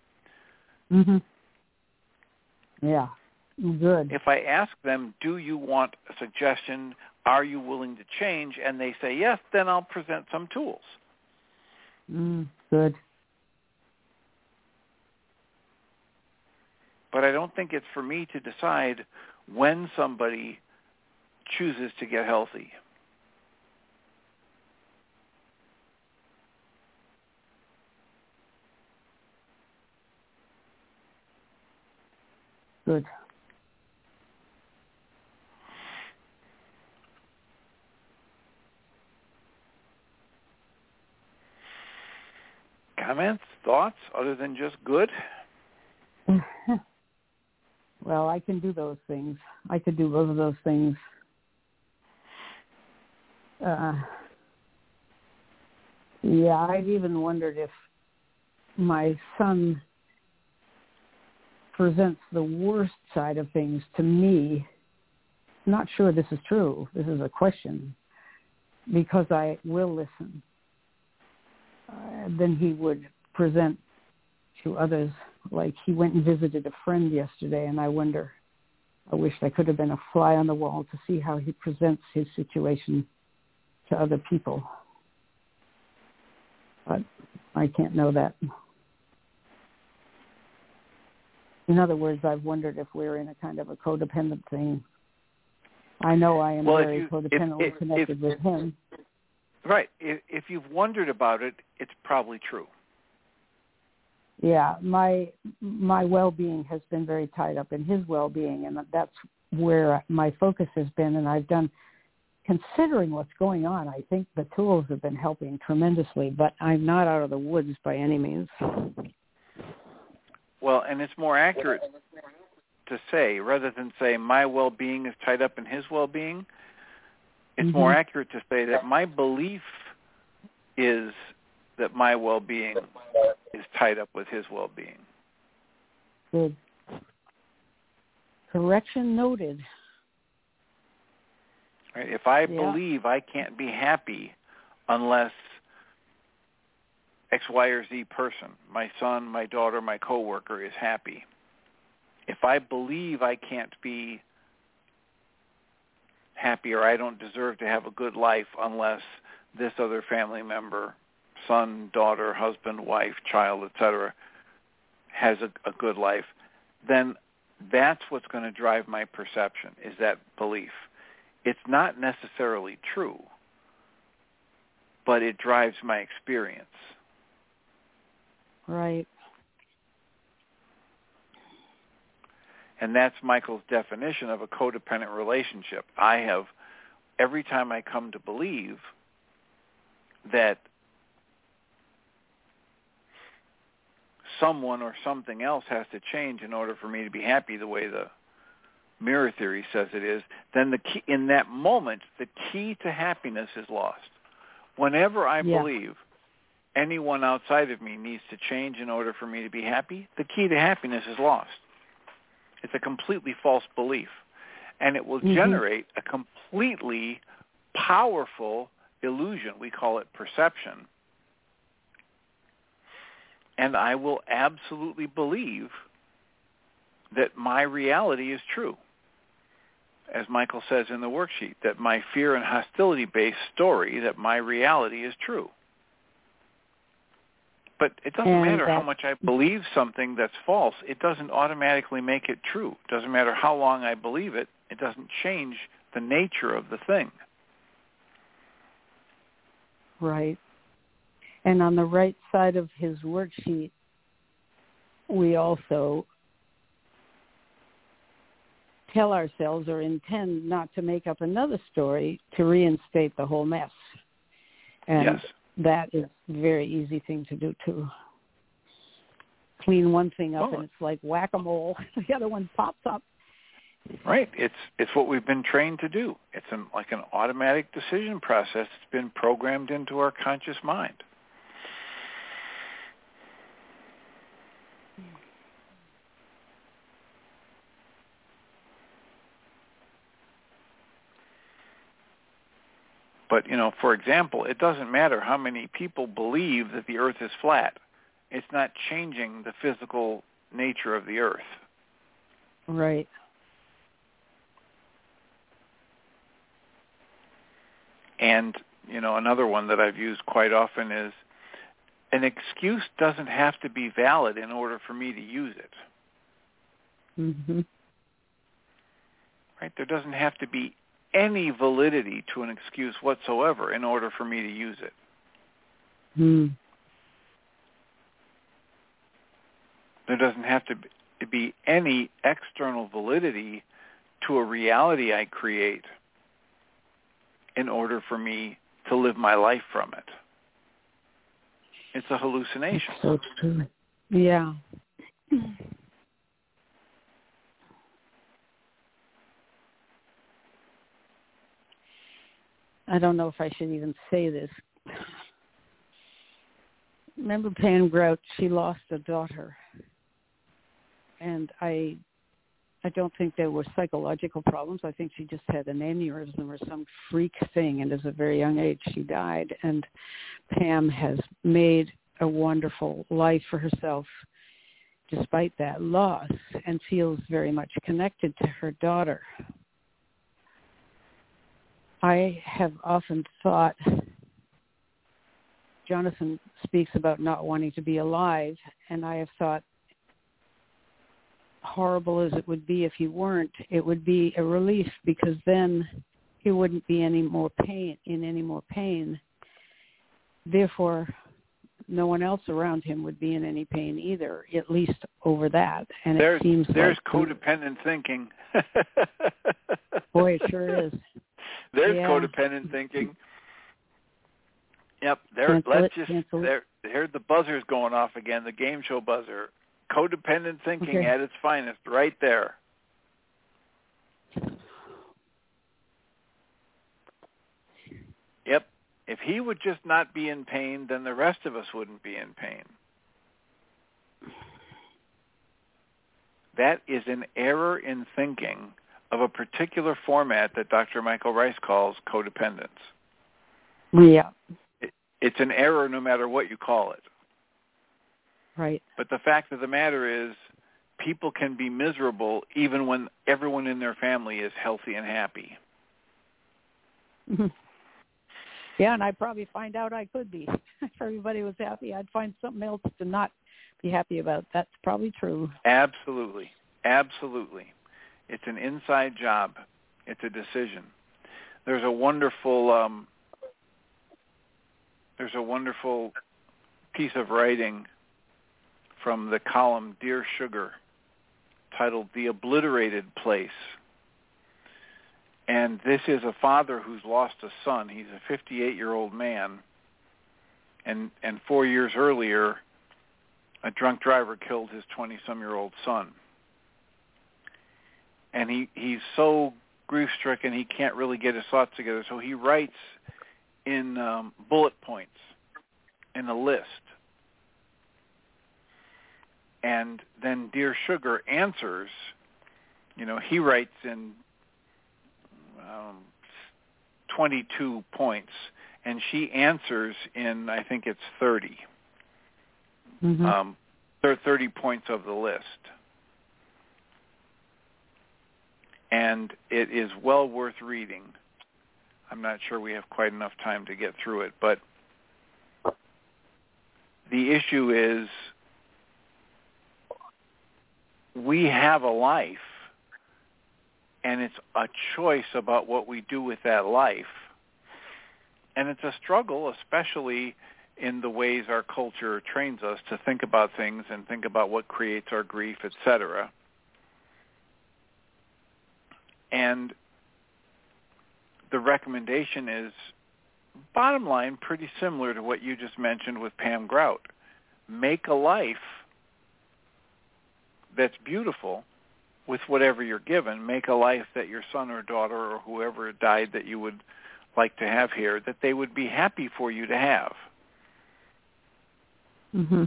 Yeah, good. If I ask them, do you want a suggestion? Are you willing to change? And they say yes, then I'll present some tools. Good. But I don't think it's for me to decide when somebody chooses to get healthy. Good. Comments, thoughts, other than just good? Well, I can do those things. I could do both of those things. Yeah, I've even wondered if my son presents the worst side of things to me. Not sure this is true. This is a question. Because I will listen. Then he would present to others. Like he went and visited a friend yesterday, and I wish I could have been a fly on the wall to see how he presents his situation to other people. But I can't know that. In other words, I've wondered if we're in a kind of a codependent thing. I know I am very codependently connected with him. Right. If you've wondered about it, it's probably true. Yeah, my well-being has been very tied up in his well-being, and that's where my focus has been. And I've done, considering what's going on, I think the tools have been helping tremendously, but I'm not out of the woods by any means. Well, and it's more accurate to say, rather than say my well-being is tied up in his well-being, it's more accurate to say that my belief is that my well-being is tied up with his well-being. Good. Correction noted. Right? If I believe I can't be happy unless X, Y, or Z person, my son, my daughter, my coworker, is happy. If I believe I can't be happy or I don't deserve to have a good life unless this other family member, son, daughter, husband, wife, child, etc., has a good life, then that's what's going to drive my perception, is that belief. It's not necessarily true, but it drives my experience. Right. And that's Michael's definition of a codependent relationship. Every time I come to believe that someone or something else has to change in order for me to be happy the way the mirror theory says it is, then the key, in that moment, the key to happiness is lost. Whenever I believe anyone outside of me needs to change in order for me to be happy, the key to happiness is lost. It's a completely false belief. And it will generate a completely powerful illusion. We call it perception. And I will absolutely believe that my reality is true. As Michael says in the worksheet, that my fear and hostility-based story, that my reality is true. But it doesn't matter how much I believe something that's false. It doesn't automatically make it true. It doesn't matter how long I believe it. It doesn't change the nature of the thing. Right. And on the right side of his worksheet, we also tell ourselves or intend not to make up another story to reinstate the whole mess. And that is a very easy thing to do, too. Clean one thing up, and it's like whack-a-mole. The other one pops up. Right. It's what we've been trained to do. It's like an automatic decision process that's been programmed into our conscious mind. But, for example, it doesn't matter how many people believe that the earth is flat. It's not changing the physical nature of the earth. Right. And, another one that I've used quite often is an excuse doesn't have to be valid in order for me to use it. Mm-hmm. Right? There doesn't have to be any validity to an excuse whatsoever in order for me to use it. There doesn't have to be any external validity to a reality I create in order for me to live my life from it. It's a hallucination. So true. Yeah. I don't know if I should even say this. Remember Pam Grout? She lost a daughter. And I don't think there were psychological problems. I think she just had an aneurysm or some freak thing, and at a very young age she died. And Pam has made a wonderful life for herself despite that loss and feels very much connected to her daughter. I have often thought, Jonathan speaks about not wanting to be alive, and I have thought, horrible as it would be if he weren't, it would be a relief, because then he wouldn't be in any more pain. Therefore, no one else around him would be in any pain either, at least over that. And there's like codependent thinking. Boy, it sure is. There's codependent thinking. Yep. Here's the buzzer's going off again, the game show buzzer. Codependent thinking at its finest, right there. Yep. If he would just not be in pain, then the rest of us wouldn't be in pain. That is an error in thinking of a particular format that Dr. Michael Rice calls codependence. Yeah. It's an error no matter what you call it. Right. But the fact of the matter is, people can be miserable even when everyone in their family is healthy and happy. Mm-hmm. Yeah, and I'd probably find out I could be. If everybody was happy, I'd find something else to not be happy about. That's probably true. Absolutely. Absolutely. It's an inside job. It's a decision. There's a wonderful piece of writing from the column Dear Sugar titled The Obliterated Place. And this is a father who's lost a son. He's a 58-year-old man. And 4 years earlier, a drunk driver killed his 20-some-year-old son. And he's so grief-stricken he can't really get his thoughts together, so he writes in bullet points in a list. And then Dear Sugar answers, he writes in 22 points, and she answers in, I think it's 30. Mm-hmm. There are 30 points of the list. And it is well worth reading. I'm not sure we have quite enough time to get through it, but the issue is we have a life, and it's a choice about what we do with that life. And it's a struggle, especially in the ways our culture trains us to think about things and think about what creates our grief, etc. And the recommendation is, bottom line, pretty similar to what you just mentioned with Pam Grout. Make a life that's beautiful with whatever you're given. Make a life that your son or daughter or whoever died that you would like to have here, that they would be happy for you to have. Mm-hmm.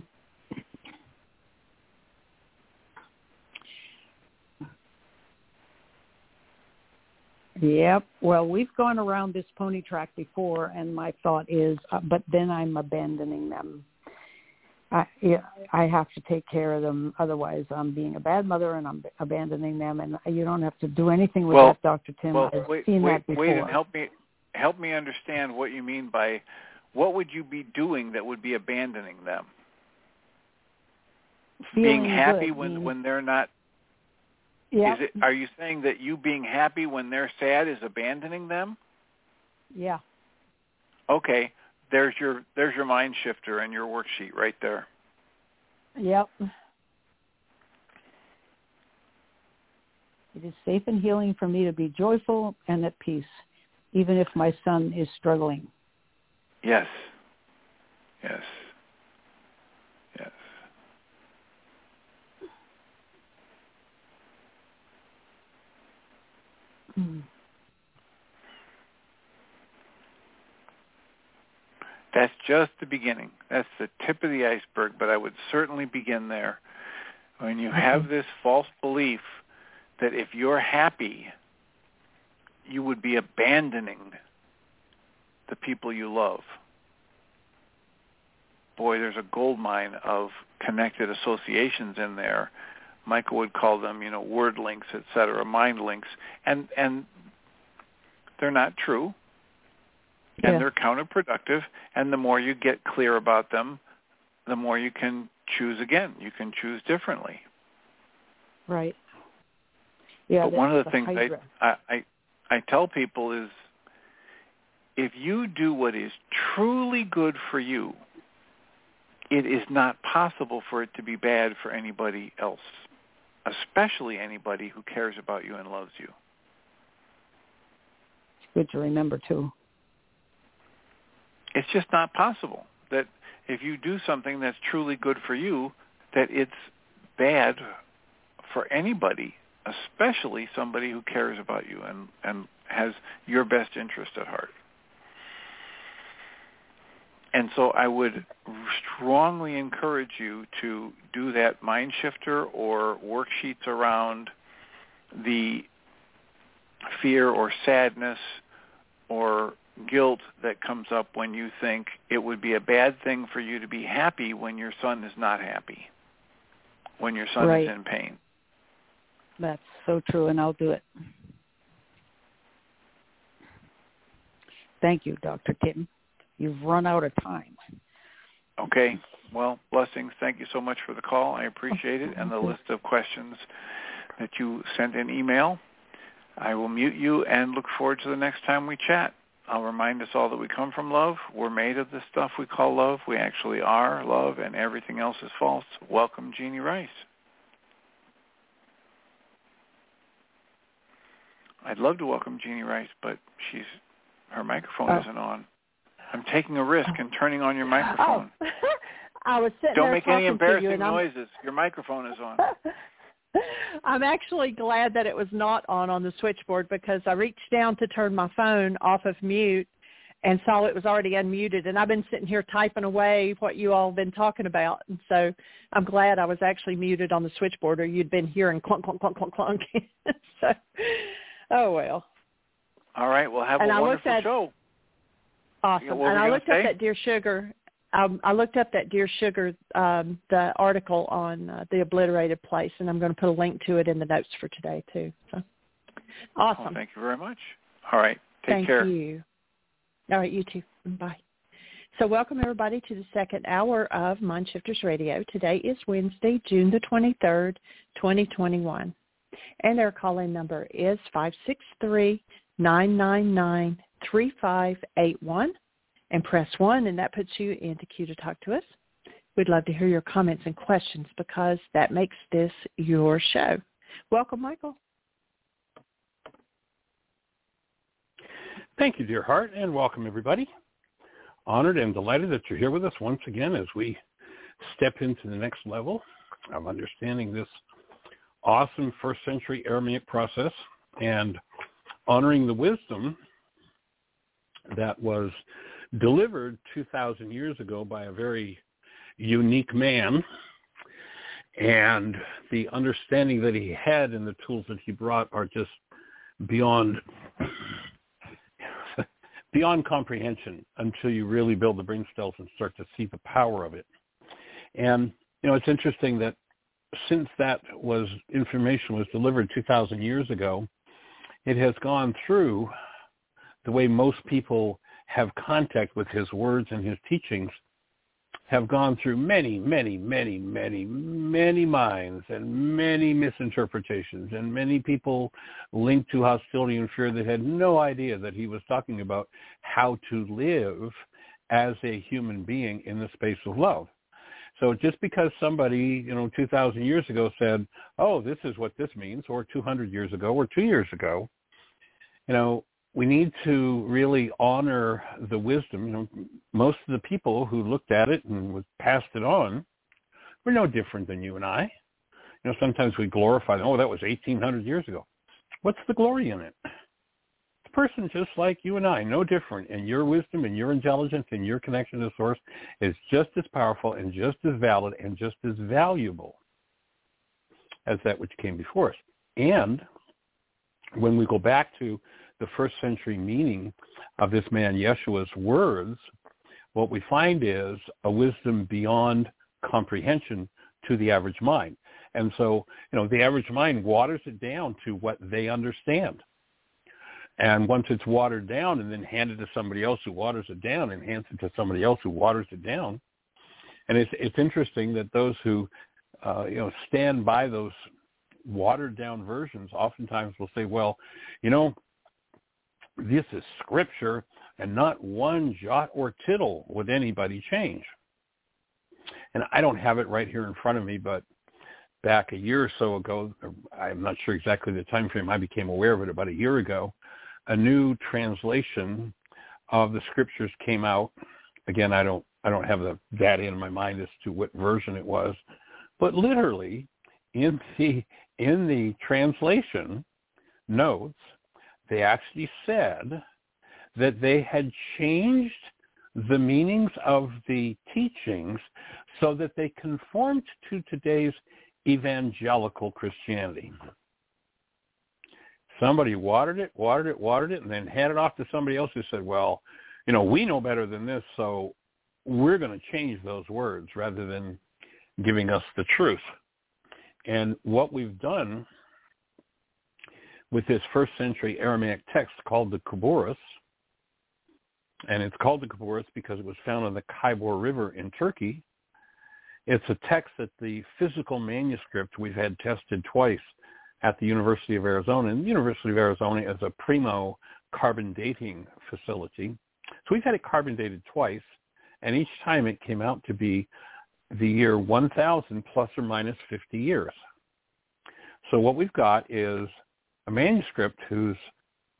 Yep. Well, we've gone around this pony track before, and my thought is, but then I'm abandoning them. I have to take care of them. Otherwise, I'm being a bad mother, and I'm abandoning them. And you don't have to do anything with that, Dr. Tim. I've seen that before. Wait, and help me understand what you mean by what would you be doing that would be abandoning them? Feeling being happy good, when they're not. Yeah. Are you saying that you being happy when they're sad is abandoning them? Yeah. Okay, there's your mind shifter and your worksheet right there. Yep. It is safe and healing for me to be joyful and at peace, even if my son is struggling. Yes. Yes. Yes. Mm. That's just the beginning. That's the tip of the iceberg, but I would certainly begin there. When you have this false belief that if you're happy, you would be abandoning the people you love. Boy, there's a gold mine of connected associations in there. Michael would call them, word links, et cetera, mind links. And they're not true. And they're counterproductive. And the more you get clear about them, the more you can choose again. You can choose differently. Right. Yeah. But one of the things I tell people is, if you do what is truly good for you, it is not possible for it to be bad for anybody else, especially anybody who cares about you and loves you. It's good to remember, too. It's just not possible that if you do something that's truly good for you, that it's bad for anybody, especially somebody who cares about you and has your best interest at heart. And so I would strongly encourage you to do that mind shifter or worksheets around the fear or sadness or guilt that comes up when you think it would be a bad thing for you to be happy when your son is not happy, when your son is in pain. That's so true, and I'll do it. Thank you, Dr. Tim. You've run out of time. Okay. Well, blessings. Thank you so much for the call. I appreciate it. And the list of questions that you sent in email. I will mute you and look forward to the next time we chat. I'll remind us all that we come from love. We're made of the stuff we call love. We actually are love, and everything else is false. Welcome, Jeannie Rice. I'd love to welcome Jeannie Rice, but her microphone isn't on. I'm taking a risk and turning on your microphone. I was sitting Don't there make any embarrassing noises. Your microphone is on. I'm actually glad that it was not on the switchboard, because I reached down to turn my phone off of mute and saw it was already unmuted. And I've been sitting here typing away what you all have been talking about. And so I'm glad I was actually muted on the switchboard, or you'd been hearing clunk, clunk, clunk, clunk, clunk. So, oh, well. All right. Well, have a wonderful show. Awesome. And I looked up that Dear Sugar. I looked up that Dear Sugar, the article on the obliterated place, and I'm going to put a link to it in the notes for today, too. So, awesome. Well, thank you very much. All right. Take care. Thank you. All right, you too. Bye. So welcome, everybody, to the second hour of Mind Shifters Radio. Today is Wednesday, June the 23rd, 2021. And our call-in number is 563-999-3581. And press 1, and that puts you in the queue to talk to us. We'd love to hear your comments and questions, because that makes this your show. Welcome, Michael. Thank you, dear heart, and welcome, everybody. Honored and delighted that you're here with us once again as we step into the next level of understanding this awesome first-century Aramaic process and honoring the wisdom that was delivered 2,000 years ago by a very unique man, and the understanding that he had and the tools that he brought are just beyond comprehension until you really build the brain cells and start to see the power of it. And, it's interesting that since that information was delivered 2,000 years ago, it has gone through the way most people have contact with his words and his teachings, have gone through many, many, many, many, many minds and many misinterpretations, and many people linked to hostility and fear that had no idea that he was talking about how to live as a human being in the space of love. So just because somebody, 2,000 years ago said, oh, this is what this means, or 200 years ago, or 2 years ago, we need to really honor the wisdom. Most of the people who looked at it and passed it on were no different than you and I. Sometimes we glorify them. Oh, that was 1,800 years ago. What's the glory in it? The person just like you and I, no different. And your wisdom and your intelligence and your connection to the source is just as powerful and just as valid and just as valuable as that which came before us. And when we go back to the first century meaning of this man Yeshua's words, what we find is a wisdom beyond comprehension to the average mind. And so, the average mind waters it down to what they understand. And once it's watered down and then handed to somebody else who waters it down and hands it to somebody else who waters it down. And it's interesting that those who, stand by those watered down versions oftentimes will say, well, this is scripture, and not one jot or tittle would anybody change. And I don't have it right here in front of me, but back a year or so ago, I'm not sure exactly the time frame, I became aware of it about a year ago, a new translation of the scriptures came out. Again, I don't have the data in my mind as to what version it was, but literally in the translation notes, they actually said that they had changed the meanings of the teachings so that they conformed to today's evangelical Christianity. Somebody watered it, and then handed off to somebody else who said, well, we know better than this, so we're going to change those words rather than giving us the truth. And what we've done with this first century Aramaic text called the Kouboros, and it's called the Kouboros because it was found on the Khyber River in Turkey. It's a text that the physical manuscript we've had tested twice at the University of Arizona, and the University of Arizona is a primo carbon dating facility. So we've had it carbon dated twice, and each time it came out to be the year 1000 plus or minus 50 years. So what we've got is a manuscript whose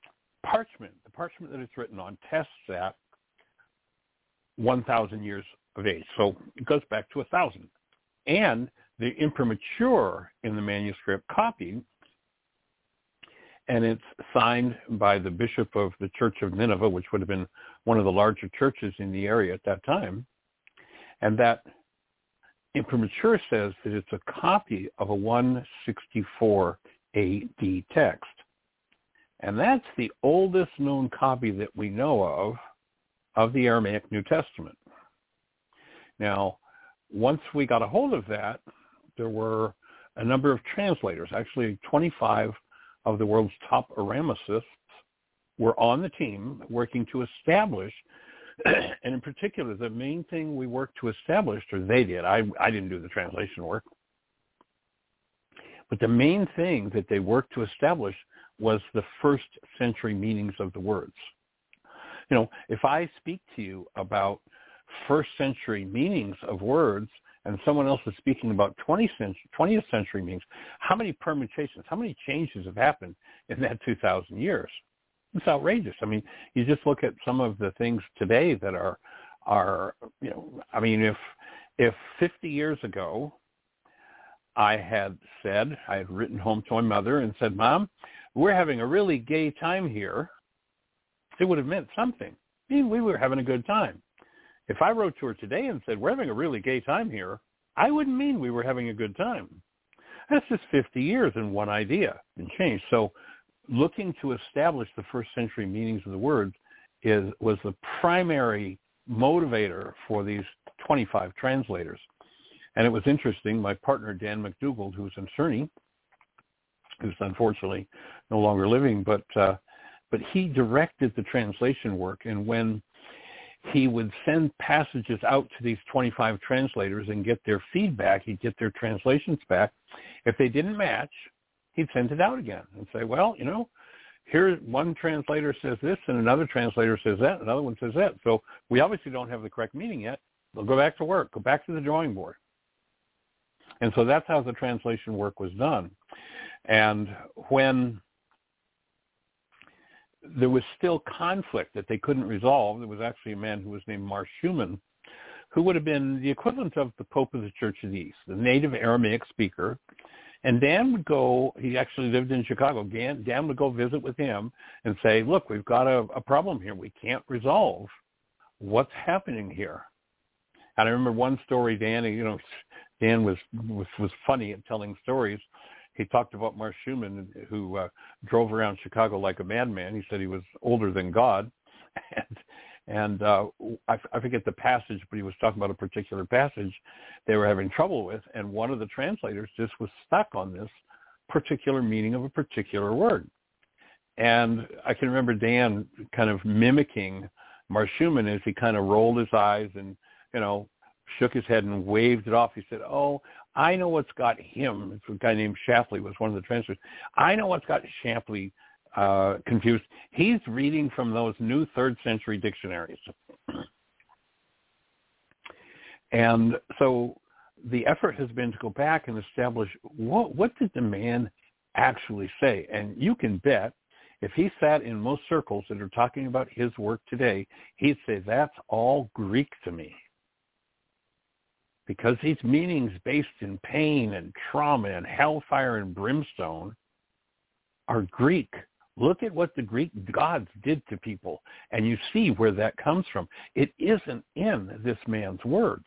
the parchment that it's written on tests at 1,000 years of age. So it goes back to 1,000. And the imprimatur in the manuscript copy, and it's signed by the bishop of the Church of Nineveh, which would have been one of the larger churches in the area at that time. And that imprimatur says that it's a copy of a 164 AD text. And that's the oldest known copy that we know of the Aramaic New Testament. Now, once we got a hold of that, there were a number of translators. Actually, 25 of the world's top Aramaists were on the team working to establish, and in particular, the main thing we worked to establish, or they did, I didn't do the translation work, but the main thing that they worked to establish was the first century meanings of the words. You know, if I speak to you about first century meanings of words and someone else is speaking about 20th century meanings, how many permutations, how many changes have happened in that 2,000 years? It's outrageous. I mean, you just look at some of the things today that are you know, I mean, if 50 years ago I had written home to my mother and said, Mom, we're having a really gay time here, it would have meant something. I mean, we were having a good time. If I wrote to her today and said, we're having a really gay time here, I wouldn't mean we were having a good time. That's just 50 years and one idea and change. So looking to establish the first century meanings of the words was the primary motivator for these 25 translators. And it was interesting, my partner, Dan McDougald, who's in CERNI, who's unfortunately no longer living, but he directed the translation work. And when he would send passages out to these 25 translators and get their feedback, he'd get their translations back. If they didn't match, he'd send it out again and say, well, you know, here one translator says this and another translator says that, another one says that. So we obviously don't have the correct meaning yet. We'll go back to work, go back to the drawing board. And so that's how the translation work was done. And when there was still conflict that they couldn't resolve, there was actually a man who was named Mar Schumann, who would have been the equivalent of the Pope of the Church of the East, the native Aramaic speaker. And Dan would go, he actually lived in Chicago, Dan would go visit with him and say, look, we've got a problem here. We can't resolve what's happening here. And I remember one story, Dan was funny at telling stories. He talked about Mar Schumann, who drove around Chicago like a madman. He said he was older than God. And I forget the passage, but he was talking about a particular passage they were having trouble with. And one of the translators just was stuck on this particular meaning of a particular word. And I can remember Dan kind of mimicking Mar Schumann as he kind of rolled his eyes and, shook his head and waved it off. He said, oh, I know what's got him. It's a guy named Shapley was one of the translators. I know what's got Shapley confused. He's reading from those new 3rd century dictionaries. And so the effort has been to go back and establish what did the man actually say. And you can bet if he sat in most circles that are talking about his work today, he'd say, that's all Greek to me. Because these meanings based in pain and trauma and hellfire and brimstone are Greek. Look at what the Greek gods did to people, and you see where that comes from. It isn't in this man's words.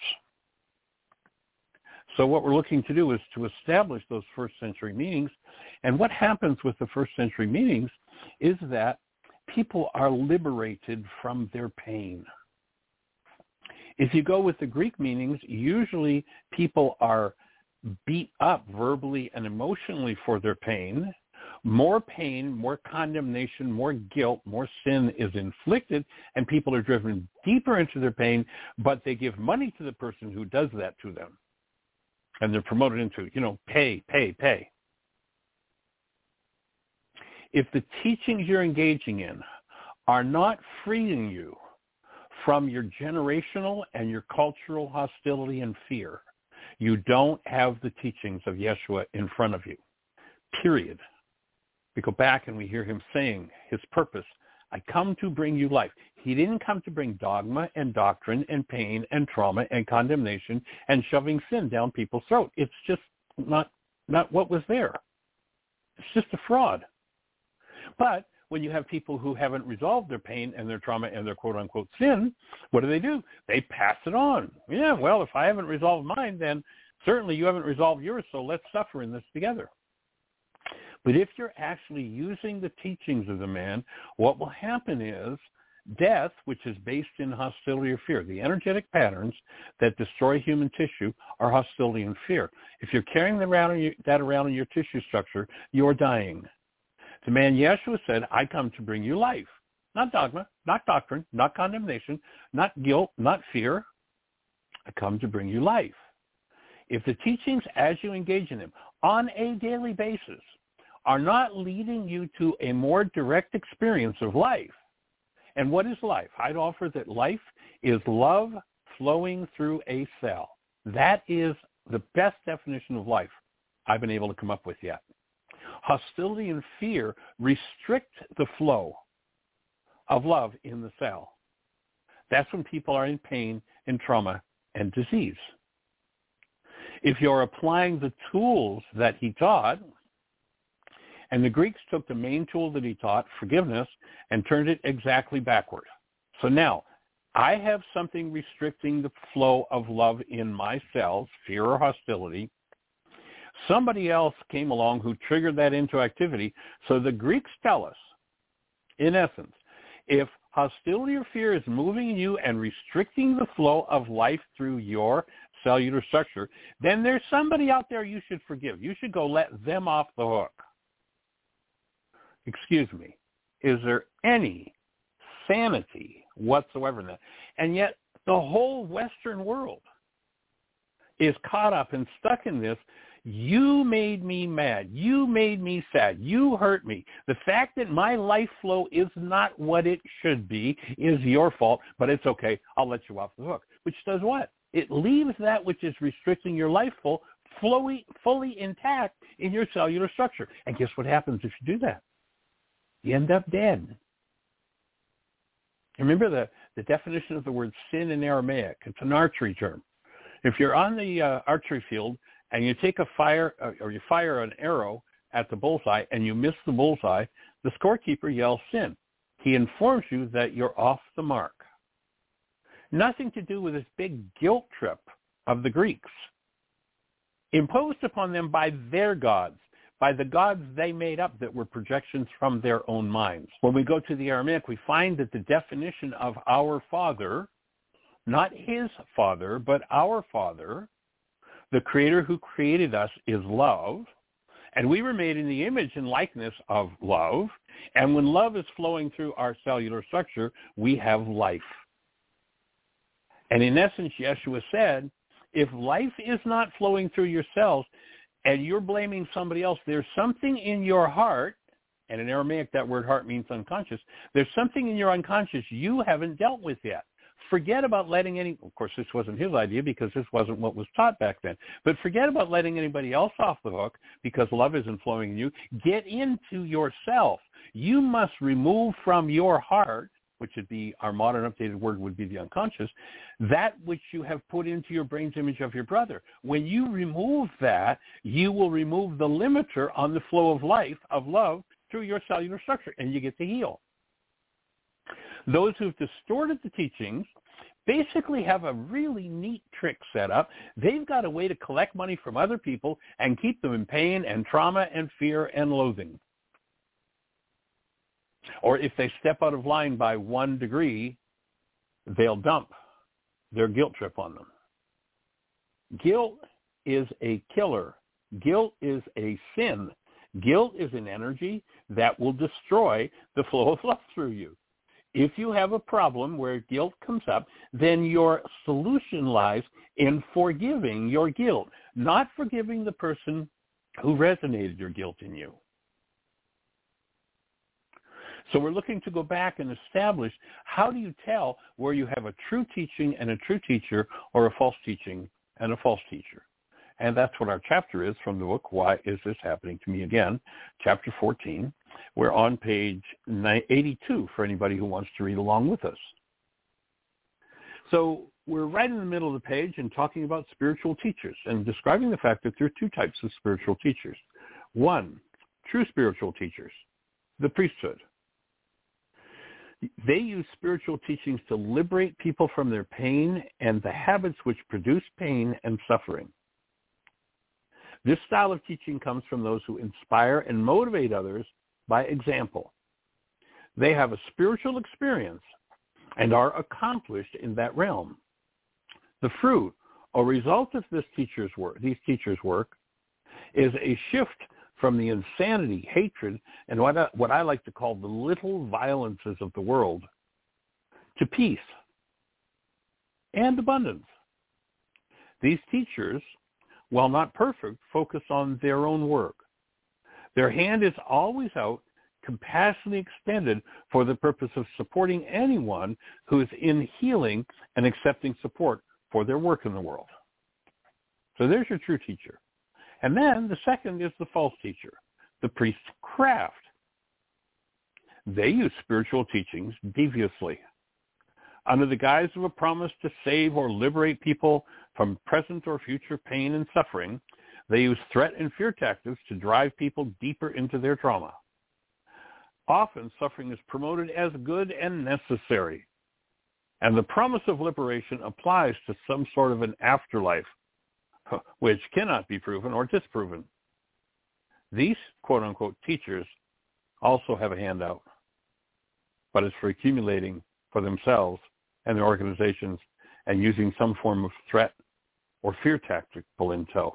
So what we're looking to do is to establish those 1st century meanings. And what happens with the 1st century meanings is that people are liberated from their pain. If you go with the Greek meanings, usually people are beat up verbally and emotionally for their pain. More pain, more condemnation, more guilt, more sin is inflicted, and people are driven deeper into their pain, but they give money to the person who does that to them. And they're promoted into, pay, pay, pay. If the teachings you're engaging in are not freeing you from your generational and your cultural hostility and fear, you don't have the teachings of Yeshua in front of you, period. We go back and we hear him saying his purpose, I come to bring you life. He didn't come to bring dogma and doctrine and pain and trauma and condemnation and shoving sin down people's throat. It's just not what was there. It's just a fraud. But when you have people who haven't resolved their pain and their trauma and their quote-unquote sin, what do? They pass it on. Yeah, well, if I haven't resolved mine, then certainly you haven't resolved yours, so let's suffer in this together. But if you're actually using the teachings of the man, what will happen is death, which is based in hostility or fear. The energetic patterns that destroy human tissue are hostility and fear. If you're carrying that around in your tissue structure, you're dying. The man Yeshua said, I come to bring you life. Not dogma, not doctrine, not condemnation, not guilt, not fear. I come to bring you life. If the teachings, as you engage in them on a daily basis, are not leading you to a more direct experience of life, and what is life? I'd offer that life is love flowing through a cell. That is the best definition of life I've been able to come up with yet. Hostility and fear restrict the flow of love in the cell. That's when people are in pain and trauma and disease. If you're applying the tools that he taught, and the Greeks took the main tool that he taught, forgiveness, and turned it exactly backward. So now, I have something restricting the flow of love in my cells, fear or hostility. Somebody else came along who triggered that into activity. So the Greeks tell us, in essence, if hostility or fear is moving in you and restricting the flow of life through your cellular structure, then there's somebody out there you should forgive. You should go let them off the hook. Excuse me, is there any sanity whatsoever in that? And yet the whole Western world is caught up and stuck in this. You made me mad. You made me sad. You hurt me. The fact that my life flow is not what it should be is your fault, but it's okay. I'll let you off the hook. Which does what? It leaves that which is restricting your life flow fully intact in your cellular structure. And guess what happens if you do that? You end up dead. Remember the definition of the word sin in Aramaic. It's an archery term. If you're on the archery field and you take a fire or you fire an arrow at the bullseye and you miss the bullseye, the scorekeeper yells sin. He informs you that you're off the mark. Nothing to do with this big guilt trip of the Greeks, imposed upon them by their gods, by the gods they made up that were projections from their own minds. When we go to the Aramaic, we find that the definition of our Father, not his Father, but our Father, the Creator who created us, is love. And we were made in the image and likeness of love. And when love is flowing through our cellular structure, we have life. And in essence, Yeshua said, if life is not flowing through your cells, and you're blaming somebody else, there's something in your heart, and in Aramaic that word heart means unconscious, there's something in your unconscious you haven't dealt with yet. Forget about letting of course this wasn't his idea because this wasn't what was taught back then, but forget about letting anybody else off the hook because love isn't flowing in you. Get into yourself. You must remove from your heart, which would be, our modern updated word would be the unconscious, that which you have put into your brain's image of your brother. When you remove that, you will remove the limiter on the flow of life, of love, through your cellular structure, and you get to heal. Those who've distorted the teachings basically have a really neat trick set up. They've got a way to collect money from other people and keep them in pain and trauma and fear and loathing. Or if they step out of line by 1 degree, they'll dump their guilt trip on them. Guilt is a killer. Guilt is a sin. Guilt is an energy that will destroy the flow of love through you. If you have a problem where guilt comes up, then your solution lies in forgiving your guilt, not forgiving the person who resonated your guilt in you. So we're looking to go back and establish, how do you tell where you have a true teaching and a true teacher, or a false teaching and a false teacher? And that's what our chapter is from the book, Why Is This Happening to Me Again, chapter 14. We're on page 82 for anybody who wants to read along with us. So we're right in the middle of the page and talking about spiritual teachers and describing the fact that there are two types of spiritual teachers. One, true spiritual teachers, the priesthood. They use spiritual teachings to liberate people from their pain and the habits which produce pain and suffering. This style of teaching comes from those who inspire and motivate others by example. They have a spiritual experience and are accomplished in that realm. The fruit or result of these teachers' work is a shift from the insanity, hatred, and what I like to call the little violences of the world to peace and abundance. These teachers, while not perfect, focus on their own work. Their hand is always out, compassionately extended for the purpose of supporting anyone who is in healing and accepting support for their work in the world. So there's your true teacher. And then the second is the false teacher, the priest's craft. They use spiritual teachings deviously. Under the guise of a promise to save or liberate people from present or future pain and suffering, they use threat and fear tactics to drive people deeper into their trauma. Often suffering is promoted as good and necessary, and the promise of liberation applies to some sort of an afterlife, which cannot be proven or disproven. These quote-unquote teachers also have a handout, but it's for accumulating for themselves and their organizations and using some form of threat or fear tactic pull in tow.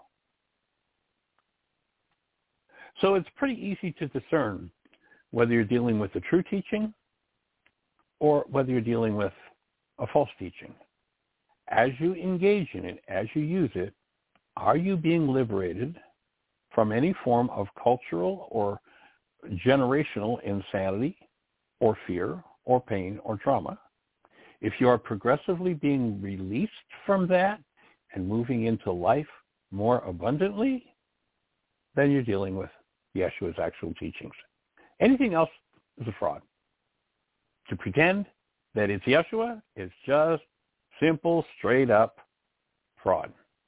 So it's pretty easy to discern whether you're dealing with a true teaching or whether you're dealing with a false teaching. As you engage in it, as you use it, are you being liberated from any form of cultural or generational insanity or fear or pain or trauma? If you are progressively being released from that and moving into life more abundantly, then you're dealing with Yeshua's actual teachings. Anything else is a fraud. To pretend that it's Yeshua is just simple, straight up fraud.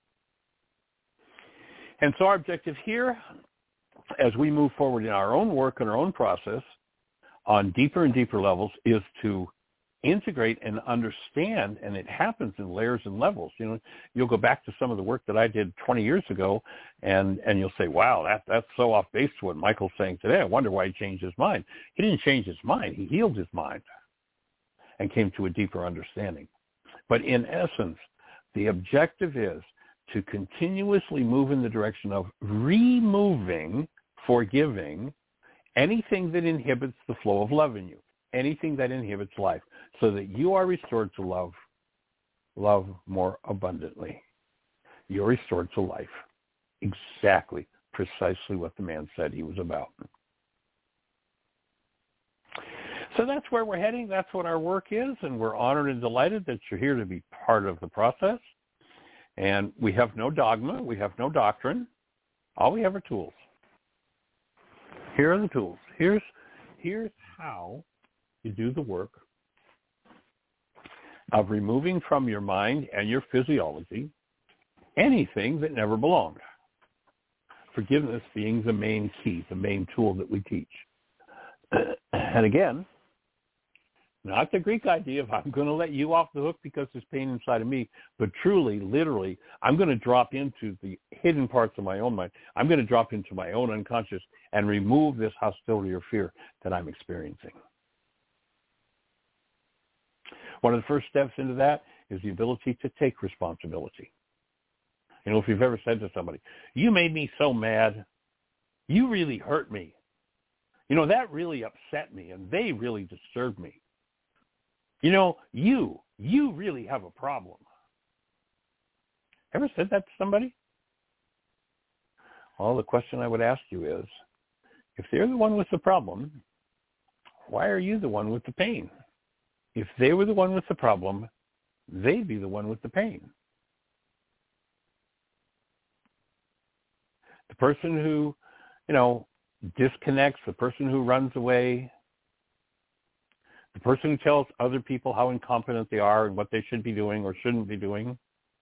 And so our objective here, as we move forward in our own work and our own process on deeper and deeper levels, is to integrate and understand, and it happens in layers and levels. You know, you'll go back to some of the work that I did 20 years ago, and you'll say, wow, that's so off base to what Michael's saying today. I wonder why he changed his mind. He didn't change his mind. He healed his mind and came to a deeper understanding. But in essence, the objective is to continuously move in the direction of removing, forgiving, anything that inhibits the flow of love in you, anything that inhibits life, so that you are restored to love more abundantly. You're restored to life. Exactly, precisely what the man said he was about. So that's where we're heading. That's what our work is, and we're honored and delighted that you're here to be part of the process. And we have no dogma. We have no doctrine. All we have are tools. Here are the tools. Here's how you do the work of removing from your mind and your physiology anything that never belonged. Forgiveness being the main key, the main tool that we teach. And again, not the Greek idea of I'm going to let you off the hook because there's pain inside of me, but truly, literally, I'm going to drop into the hidden parts of my own mind. I'm going to drop into my own unconscious and remove this hostility or fear that I'm experiencing. One of the first steps into that is the ability to take responsibility. You know, if you've ever said to somebody, you made me so mad, you really hurt me. You know, that really upset me, and they really disturbed me. You know, you really have a problem. Ever said that to somebody? Well, the question I would ask you is, if they're the one with the problem, why are you the one with the pain? If they were the one with the problem, they'd be the one with the pain. The person who, you know, disconnects, the person who runs away, the person who tells other people how incompetent they are and what they should be doing or shouldn't be doing,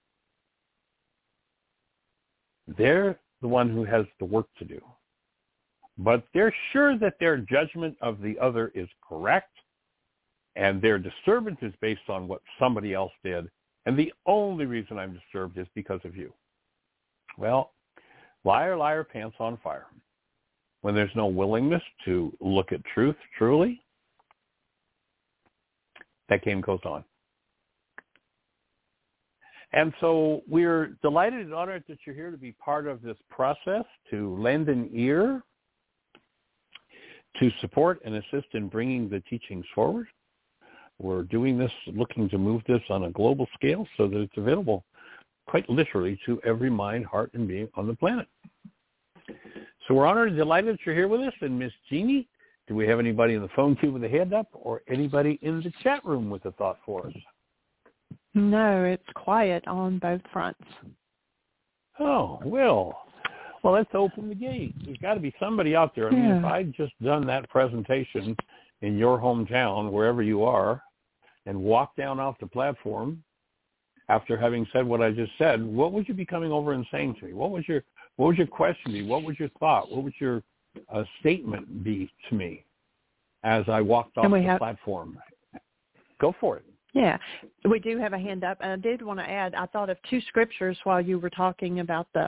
they're the one who has the work to do. But they're sure that their judgment of the other is correct, and their disturbance is based on what somebody else did, and the only reason I'm disturbed is because of you. Well, liar, liar, pants on fire. When there's no willingness to look at truth truly, that game goes on. And so we're delighted and honored that you're here to be part of this process, to lend an ear, to support and assist in bringing the teachings forward. We're doing this, looking to move this on a global scale so that it's available quite literally to every mind, heart, and being on the planet. So we're honored and delighted that you're here with us. And Miss Jeannie, do we have anybody in the phone queue with a hand up or anybody in the chat room with a thought for us? No, it's quiet on both fronts. Oh, well, let's open the gate. There's got to be somebody out there. I mean, if I'd just done that presentation in your hometown, wherever you are, and walked down off the platform after having said what I just said, what would you be coming over and saying to me? What would your question be? What was your thought? What would your statement be to me as I walked off the platform? Go for it. Yeah, we do have a hand up. And I did want to add, I thought of two scriptures while you were talking about the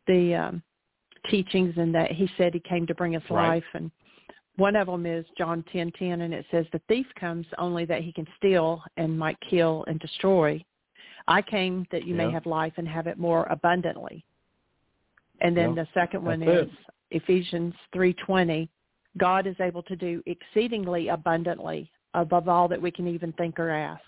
teachings and that he said he came to bring us life. And one of them is John 10:10, and it says, the thief comes only that he can steal and might kill and destroy. I came that you may have life and have it more abundantly. And then the second one is Ephesians 3:20. God is able to do exceedingly abundantly above all that we can even think or ask.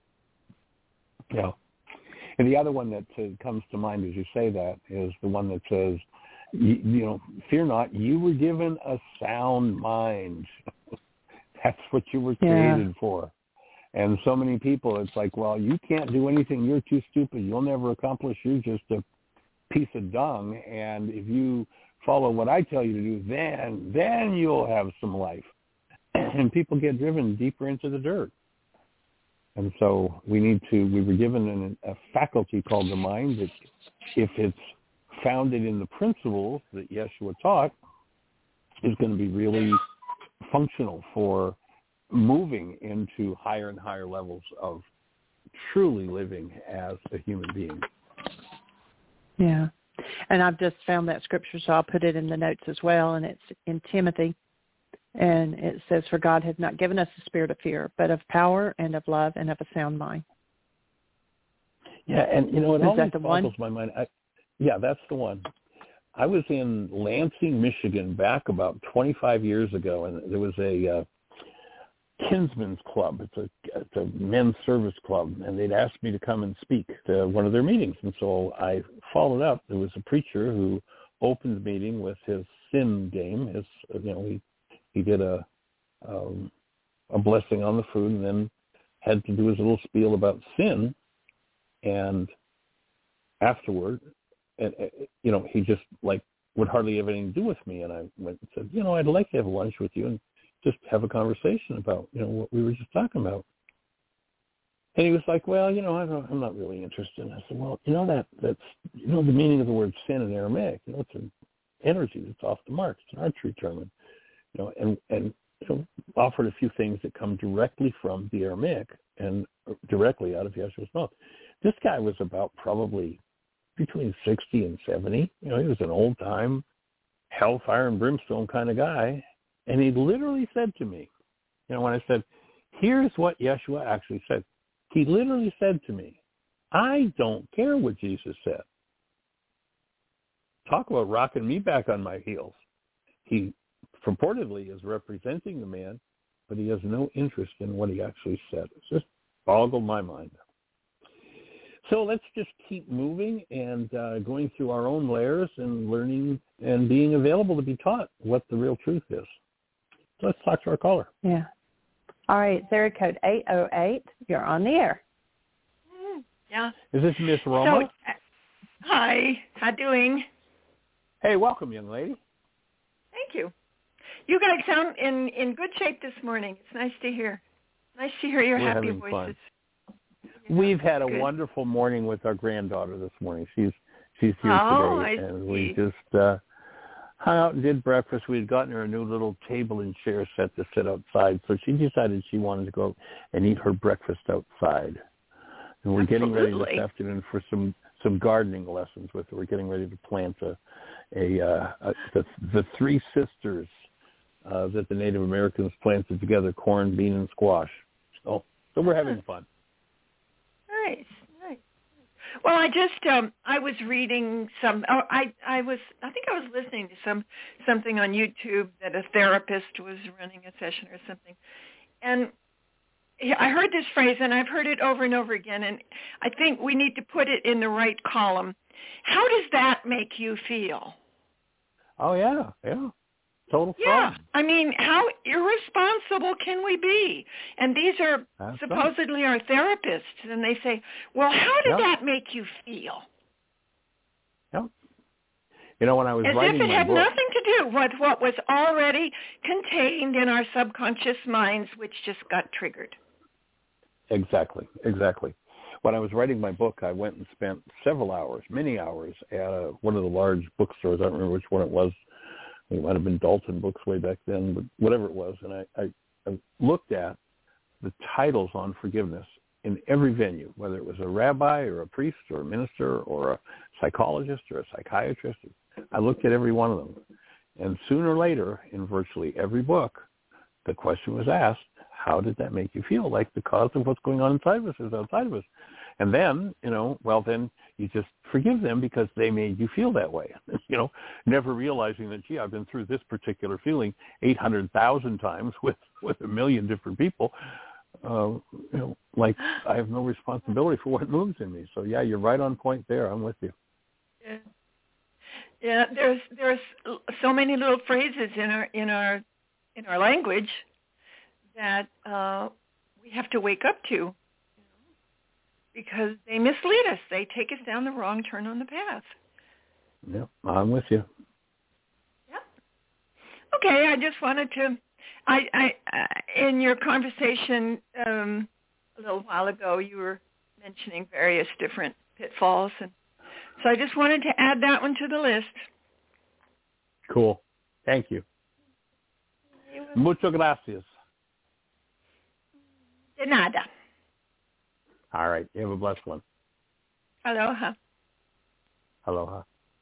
Yeah. And the other one that comes to mind as you say that is the one that says, fear not, you were given a sound mind. That's what you were created for. And so many people, it's like, well, you can't do anything. You're too stupid. You'll never accomplish. You're just a piece of dung. And if you follow what I tell you to do, then you'll have some life. And people get driven deeper into the dirt. And so we were given a faculty called the mind that if it's founded in the principles that Yeshua taught, is going to be really functional for moving into higher and higher levels of truly living as a human being. Yeah. And I've just found that scripture, so I'll put it in the notes as well, and it's in Timothy. And it says, for God has not given us a spirit of fear, but of power and of love and of a sound mind. Yeah, and it always boggles my mind. That's the one. I was in Lansing, Michigan back about 25 years ago, and there was a Kinsman's Club. It's a men's service club, and they'd asked me to come and speak to one of their meetings. And so I followed up. There was a preacher who opened the meeting with his sin game. He did a blessing on the food and then had to do his little spiel about sin. And afterward, he just would hardly have anything to do with me. And I went and said, I'd like to have lunch with you and just have a conversation about, what we were just talking about. And he was like, well, I'm not really interested. And I said, well, that's the meaning of the word sin in Aramaic. It's an energy that's off the mark. It's an archery term. And offered a few things that come directly from the Aramaic and directly out of Yeshua's mouth. This guy was about probably between 60 and 70. He was an old-time hellfire and brimstone kind of guy. And he literally said to me, when I said, here's what Yeshua actually said. He literally said to me, I don't care what Jesus said. Talk about rocking me back on my heels. He purportedly is representing the man, but he has no interest in what he actually said. It's just boggled my mind. So let's just keep moving and going through our own layers and learning and being available to be taught what the real truth is. So let's talk to our caller. Yeah. All right, area code 808. You're on the air. Yeah. Is this Miss Roma? Hi. How doing? Hey, welcome, young lady. Thank you. You guys sound in good shape this morning. It's nice to hear. Nice to hear your happy voices. Fun. We've had a wonderful morning with our granddaughter this morning. She's here today, and we just hung out and did breakfast. We had gotten her a new little table and chair set to sit outside, so she decided she wanted to go and eat her breakfast outside. And we're getting ready this afternoon for some gardening lessons with her. We're getting ready to plant the three sisters that the Native Americans planted together: corn, bean, and squash. So we're having fun. Nice. Well, I was reading I think I was listening to something on YouTube that a therapist was running a session or something, and I heard this phrase, and I've heard it over and over again, and I think we need to put it in the right column. How does that make you feel? Oh yeah. Total fun. Yeah, I mean, how irresponsible can we be? And these are supposedly our therapists, and they say, well, how did that make you feel? Yep. You know, when I was writing my book... As if it had nothing to do with what was already contained in our subconscious minds, which just got triggered. Exactly. When I was writing my book, I went and spent many hours, at one of the large bookstores. I don't remember which one it was. It might have been Dalton Books way back then, but whatever it was. And I looked at the titles on forgiveness in every venue, whether it was a rabbi or a priest or a minister or a psychologist or a psychiatrist. I looked at every one of them. And sooner or later, in virtually every book, the question was asked, how did that make you feel? Like the cause of what's going on inside of us is outside of us. And then, then you just forgive them because they made you feel that way. Never realizing that, I've been through this particular feeling 800,000 times with a million different people. Like I have no responsibility for what moves in me. So yeah, you're right on point there. I'm with you. Yeah. There's so many little phrases in our language that we have to wake up to. Because they mislead us. They take us down the wrong turn on the path. Yeah, I'm with you. Yeah. Okay, I just wanted to, in your conversation a little while ago, you were mentioning various different pitfalls, and so I just wanted to add that one to the list. Cool. Thank you. Muchas gracias. De nada. All right. You have a blessed one. Aloha. Aloha.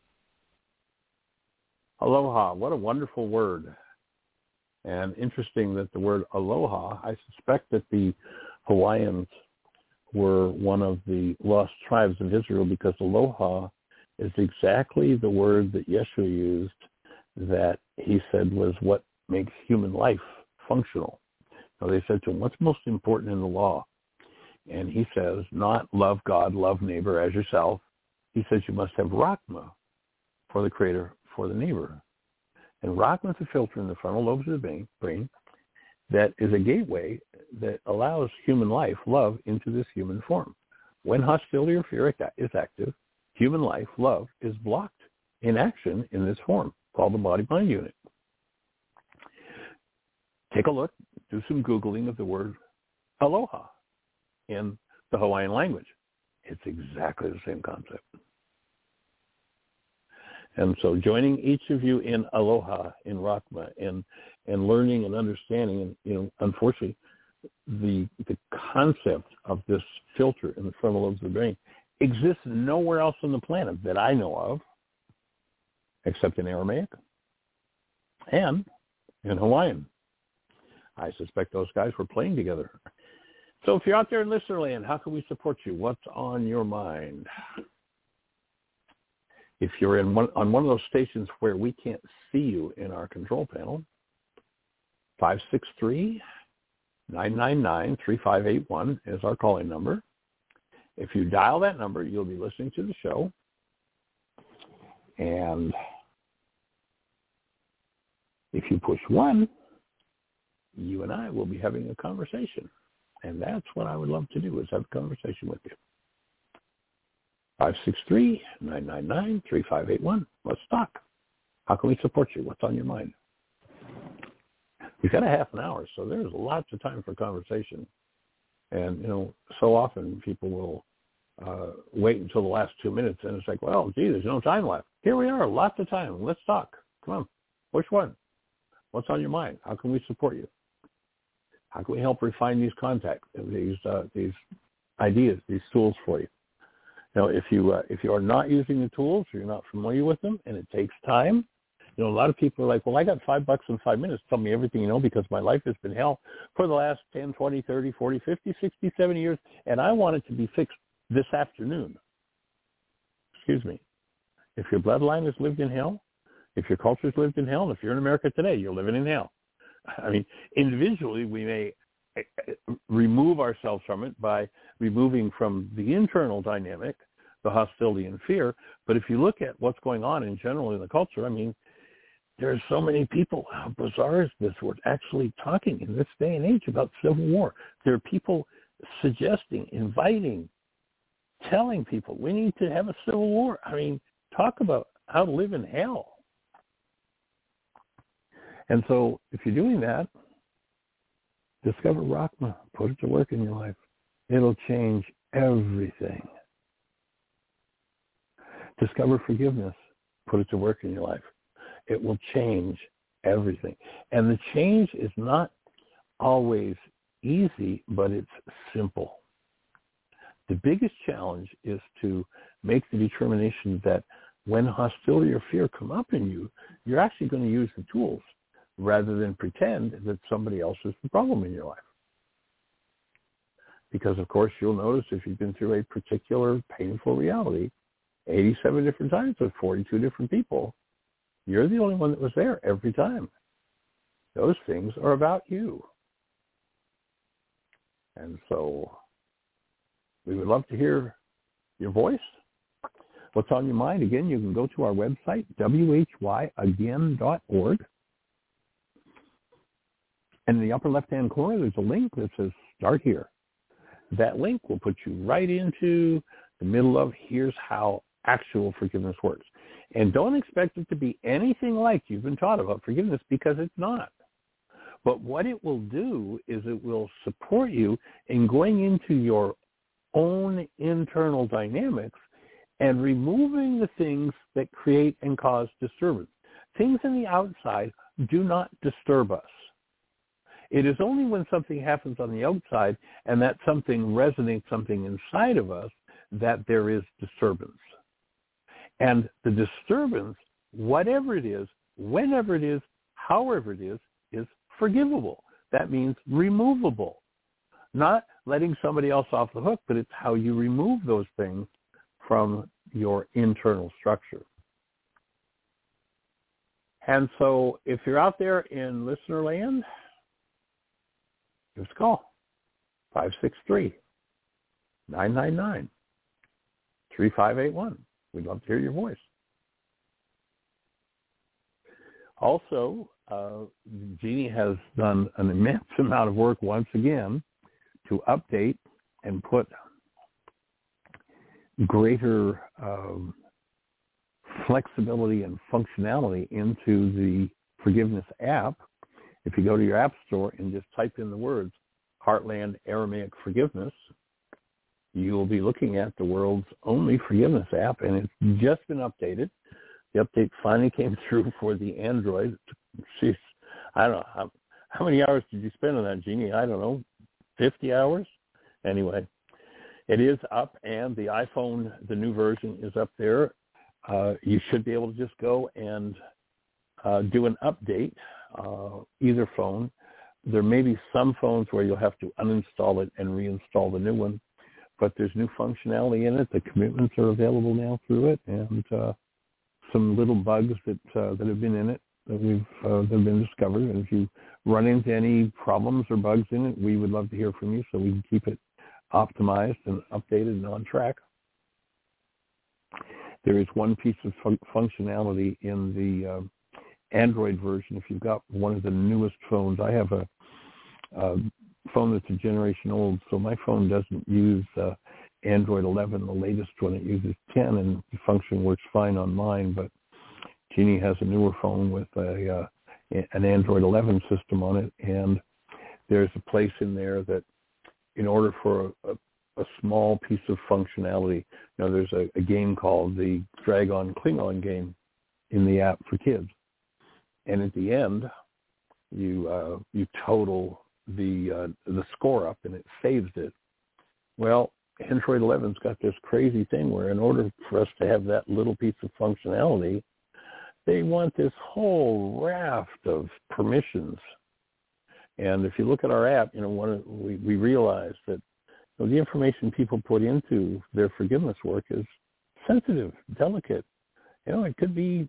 Aloha. What a wonderful word. And interesting that the word aloha, I suspect that the Hawaiians were one of the lost tribes of Israel because aloha is exactly the word that Yeshua used that he said was what makes human life functional. So they said to him, what's most important in the law? And he says, not love God, love neighbor as yourself. He says you must have Rachma for the Creator, for the neighbor. And Rachma is a filter in the frontal lobes of the brain that is a gateway that allows human life, love, into this human form. When hostility or fear is active, human life, love, is blocked in action in this form called the body-mind unit. Take a look, do some Googling of the word aloha in the Hawaiian language. It's exactly the same concept. And so joining each of you in aloha, in Rachma, and learning and understanding, and unfortunately, the concept of this filter in the frontal lobes of the brain exists nowhere else on the planet that I know of, except in Aramaic and in Hawaiian. I suspect those guys were playing together. So if you're out there in listener land, how can we support you? What's on your mind? If you're on one of those stations where we can't see you in our control panel, 563-999-3581 is our calling number. If you dial that number, you'll be listening to the show. And if you push 1, you and I will be having a conversation. And that's what I would love to do, is have a conversation with you. 563-999-3581. Let's talk. How can we support you? What's on your mind? We've got a half an hour, so there's lots of time for conversation. And, so often people will wait until the last 2 minutes, and it's like, well, gee, there's no time left. Here we are, lots of time. Let's talk. Come on. Which one? What's on your mind? How can we support you? How can we help refine these contacts, these ideas, these tools for you? If you are not using the tools, or you're not familiar with them, and it takes time, a lot of people are like, well, I got $5 in 5 minutes. Tell me everything you know, because my life has been hell for the last 10, 20, 30, 40, 50, 60, 70 years, and I want it to be fixed this afternoon. Excuse me. If your bloodline has lived in hell, if your culture's lived in hell, and if you're in America today, you're living in hell. I mean, individually, we may remove ourselves from it by removing from the internal dynamic, the hostility and fear. But if you look at what's going on in general in the culture, I mean, there's so many people, how bizarre is this? We're actually talking in this day and age about civil war. There are people suggesting, inviting, telling people we need to have a civil war. I mean, talk about how to live in hell. And so if you're doing that, discover Rachma. Put it to work in your life. It'll change everything. Discover forgiveness. Put it to work in your life. It will change everything. And the change is not always easy, but it's simple. The biggest challenge is to make the determination that when hostility or fear come up in you, you're actually going to use the tools rather than pretend that somebody else is the problem in your life. Because, of course, you'll notice if you've been through a particular painful reality 87 different times with 42 different people, you're the only one that was there every time. Those things are about you. And so we would love to hear your voice. What's on your mind? Again, you can go to our website, whyagain.org. And in the upper left-hand corner, there's a link that says Start Here. That link will put you right into the middle of here's how actual forgiveness works. And don't expect it to be anything like you've been taught about forgiveness, because it's not. But what it will do is it will support you in going into your own internal dynamics and removing the things that create and cause disturbance. Things in the outside do not disturb us. It is only when something happens on the outside and that something resonates something inside of us that there is disturbance. And the disturbance, whatever it is, whenever it is, however it is forgivable. That means removable. Not letting somebody else off the hook, but it's how you remove those things from your internal structure. And so if you're out there in listener land, give us a call, 563-999-3581. We'd love to hear your voice. Also, Jeannie has done an immense amount of work once again to update and put greater flexibility and functionality into the Forgiveness app. If you go to your app store and just type in the words Heartland Aramaic Forgiveness, you will be looking at the world's only forgiveness app, and it's just been updated. The update finally came through for the Android. Jeez, I don't know. How many hours did you spend on that, Jeannie? I don't know, 50 hours? Anyway, it is up, and the iPhone, the new version, is up there. You should be able to just go and do an update, either phone. There may be some phones where you'll have to uninstall it and reinstall the new one, but there's new functionality in it. The commitments are available now through it, and some little bugs that have been in it that have been discovered. And if you run into any problems or bugs in it, we would love to hear from you so we can keep it optimized and updated and on track. There is one piece of functionality in the Android version. If you've got one of the newest phones, I have a phone that's a generation old, so my phone doesn't use Android 11, the latest one. It uses 10, and the function works fine on mine. But Jeannie has a newer phone with a an Android 11 system on it, and there's a place in there that in order for a small piece of functionality, there's a game called the Dragon Klingon game in the app for kids. And at the end, you total the score up and it saves it. Well, Android 11's got this crazy thing where in order for us to have that little piece of functionality, they want this whole raft of permissions. And if you look at our app, we realize that the information people put into their forgiveness work is sensitive, delicate. It could be,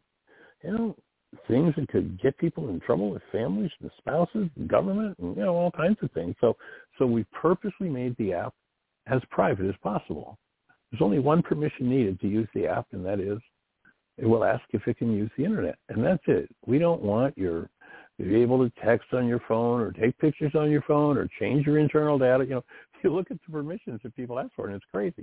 things that could get people in trouble with families and spouses and government and, all kinds of things. So we purposely made the app as private as possible. There's only one permission needed to use the app, and that is it will ask if it can use the internet. And that's it. We don't want to be able to text on your phone or take pictures on your phone or change your internal data. If you look at the permissions that people ask for, and it's crazy.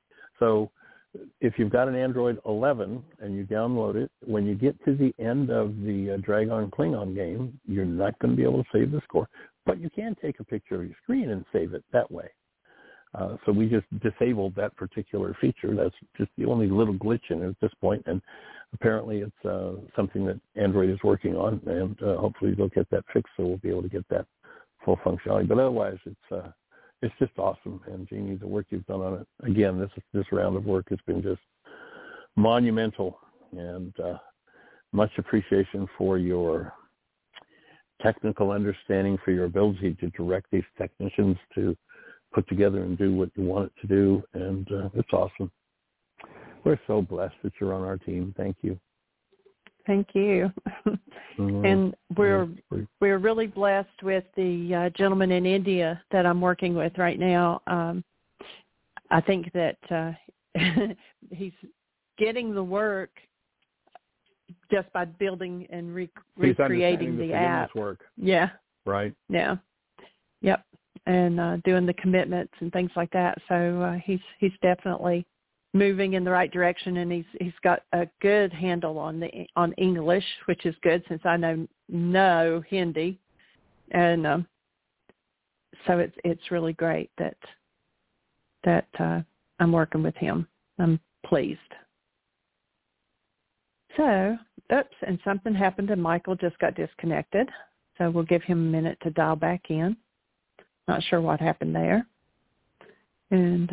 So if you've got an Android 11 and you download it, when you get to the end of the Dragon Klingon game, you're not going to be able to save the score. But you can take a picture of your screen and save it that way. So we just disabled that particular feature. That's just the only little glitch in it at this point, and apparently it's something that Android is working on, and hopefully they'll get that fixed so we'll be able to get that full functionality. But otherwise, it's just awesome. And Jeannie, the work you've done on it, again, this round of work has been just monumental, and much appreciation for your technical understanding, for your ability to direct these technicians to put together and do what you want it to do, and it's awesome. We're so blessed that you're on our team. Thank you. Thank you. And we're really blessed with the gentleman in India that I'm working with right now. I think that he's getting the work just by building and recreating the app. Work. Yeah. Right. Yeah. Yep. And doing the commitments and things like that. So he's definitely moving in the right direction, and he's got a good handle on English, which is good since I know Hindi, and so it's really great that I'm working with him. I'm pleased. So, and something happened, and Michael just got disconnected. So we'll give him a minute to dial back in. Not sure what happened there. And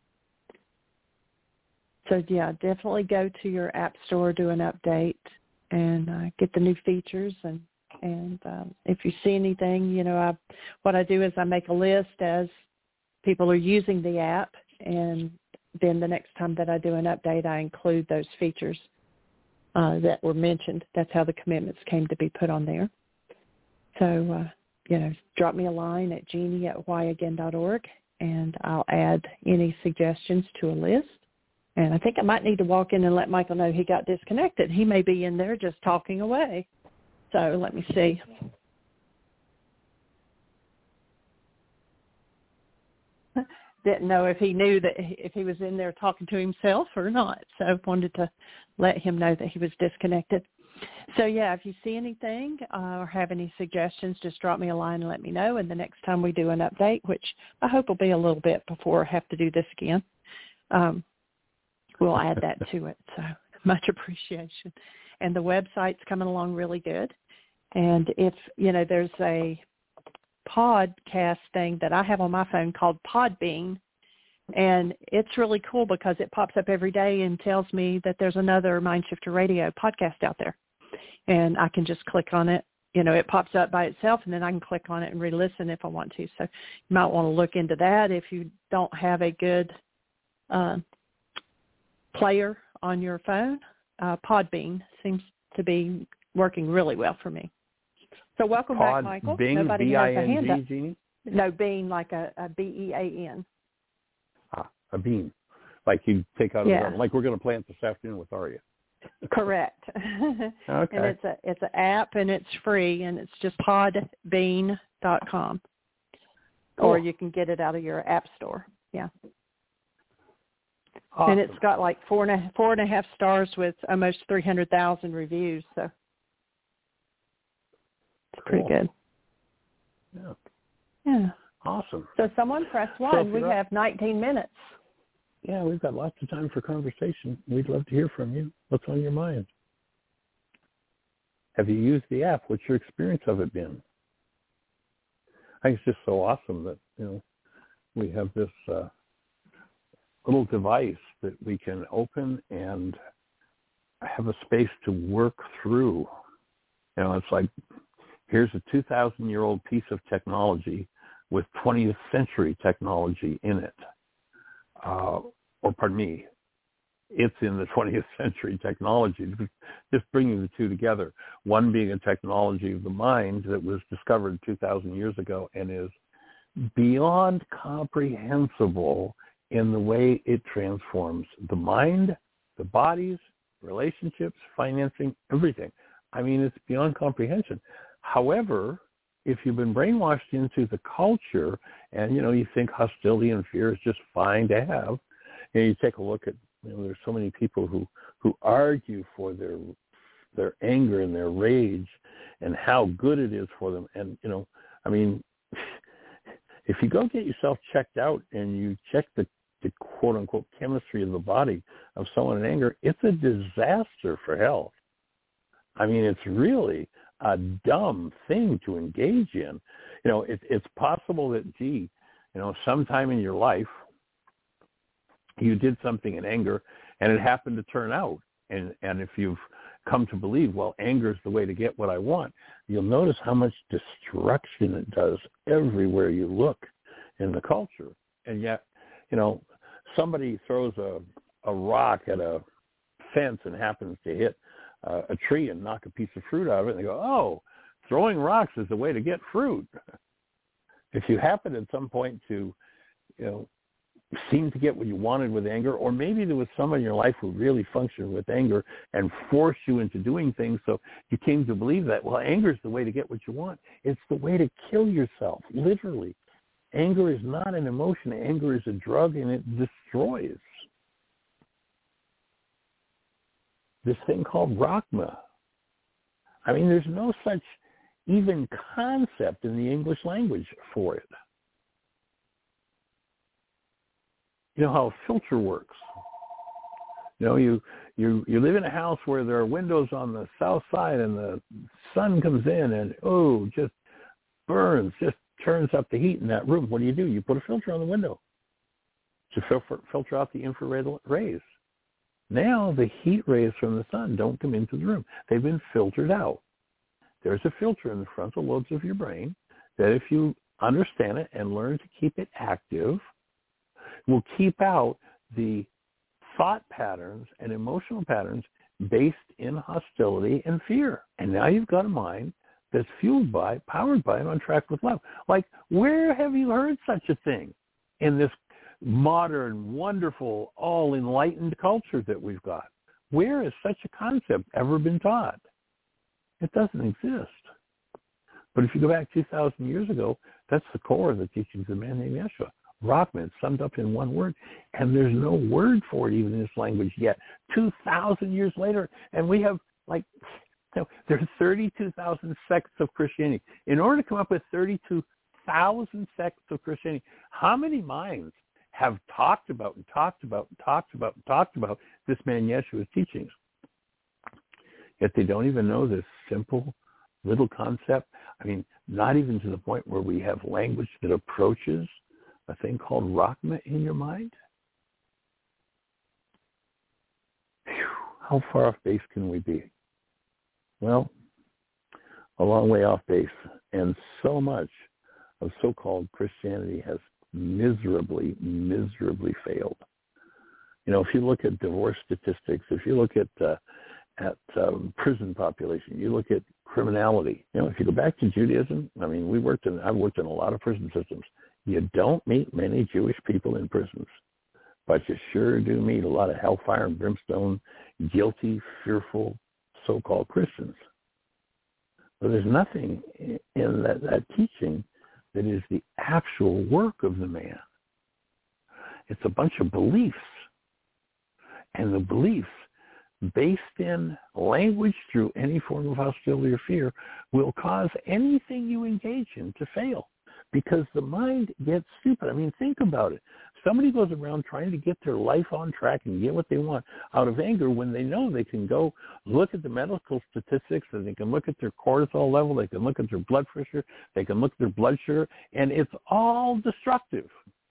so, yeah, definitely go to your app store, do an update, and get the new features. And if you see anything, what I do is I make a list as people are using the app, and then the next time that I do an update, I include those features that were mentioned. That's how the commitments came to be put on there. So, drop me a line at jeannie@whyagain.org, and I'll add any suggestions to a list. And I think I might need to walk in and let Michael know he got disconnected. He may be in there just talking away. So let me see. Didn't know if he knew that if he was in there talking to himself or not. So I wanted to let him know that he was disconnected. So, yeah, if you see anything or have any suggestions, just drop me a line and let me know. And the next time we do an update, which I hope will be a little bit before I have to do this again, we'll add that to it. So much appreciation. And the website's coming along really good. And if, there's a podcast thing that I have on my phone called Podbean, and it's really cool because it pops up every day and tells me that there's another Mindshifter Radio podcast out there. And I can just click on it. It pops up by itself, and then I can click on it and re-listen if I want to. So you might want to look into that if you don't have a good player on your phone. Podbean seems to be working really well for me. So welcome back, Michael. Bing, nobody has a hand up. Jeannie? No, Bean, like a B-E-A-N. A bean, like you take out of the garden, like we're going to plant this afternoon with Aria. Correct. Okay. And it's an app, and it's free, and it's just podbean.com. Cool. Or you can get it out of your app store. Yeah. Awesome. And it's got like 4.5 stars with almost 300,000 reviews. So. pretty good. Yeah. Yeah. Awesome. So someone press 1. We have 19 minutes. Yeah, we've got lots of time for conversation. We'd love to hear from you. What's on your mind? Have you used the app? What's your experience of it been? I think it's just so awesome that, we have this little device that we can open and have a space to work through. It's like, here's a 2,000-year-old piece of technology with 20th century technology in it. It's in the 20th century technology, just bringing the two together. One being a technology of the mind that was discovered 2,000 years ago and is beyond comprehensible in the way it transforms the mind, the bodies, relationships, financing, everything. I mean, it's beyond comprehension. However, if you've been brainwashed into the culture and, you think hostility and fear is just fine to have, you take a look at, there's so many people who argue for their anger and their rage and how good it is for them. And, if you go get yourself checked out and you check the quote-unquote chemistry of the body of someone in anger, it's a disaster for health. I mean, it's really a dumb thing to engage in. It's possible that, sometime in your life, you did something in anger and it happened to turn out. And if you've come to believe, well, anger is the way to get what I want, you'll notice how much destruction it does everywhere you look in the culture. And yet, somebody throws a rock at a fence and happens to hit a tree and knock a piece of fruit out of it, and they go, oh, throwing rocks is the way to get fruit. If you happen at some point to, seem to get what you wanted with anger, or maybe there was someone in your life who really functioned with anger and forced you into doing things, so you came to believe that, well, anger is the way to get what you want. It's the way to kill yourself, literally. Anger is not an emotion. Anger is a drug, and it destroys. This thing called Rachma. I mean, there's no such even concept in the English language for it. You know how a filter works. You live in a house where there are windows on the south side and the sun comes in and, just burns, just turns up the heat in that room. What do? You put a filter on the window to filter out the infrared rays. Now the heat rays from the sun don't come into the room. They've been filtered out. There's a filter in the frontal lobes of your brain that if you understand it and learn to keep it active, will keep out the thought patterns and emotional patterns based in hostility and fear. And now you've got a mind that's powered by, and on track with love. Like, where have you heard such a thing in this modern, wonderful, all-enlightened culture that we've got? Where has such a concept ever been taught? It doesn't exist. But if you go back 2,000 years ago, that's the core of the teachings of a man named Yeshua. Rachma, summed up in one word, and there's no word for it even in this language yet. 2,000 years later, and we have there are 32,000 sects of Christianity. In order to come up with 32,000 sects of Christianity, how many minds have talked about this man Yeshua's teachings? Yet they don't even know this simple little concept. I mean, not even to the point where we have language that approaches a thing called Rachma in your mind. Whew, how far off base can we be? Well, a long way off base. And so much of so-called Christianity has miserably, miserably failed. If you look at divorce statistics, if you look at prison population, you look at criminality. If you go back to Judaism, I mean, I've worked in a lot of prison systems. You don't meet many Jewish people in prisons, but you sure do meet a lot of hellfire and brimstone, guilty, fearful, so-called Christians. But there's nothing in that teaching that is the actual work of the man. It's a bunch of beliefs. And the beliefs based in language through any form of hostility or fear will cause anything you engage in to fail, because the mind gets stupid. I mean, think about it. Somebody goes around trying to get their life on track and get what they want out of anger when they know they can go look at the medical statistics, and they can look at their cortisol level, they can look at their blood pressure, they can look at their blood sugar, and it's all destructive.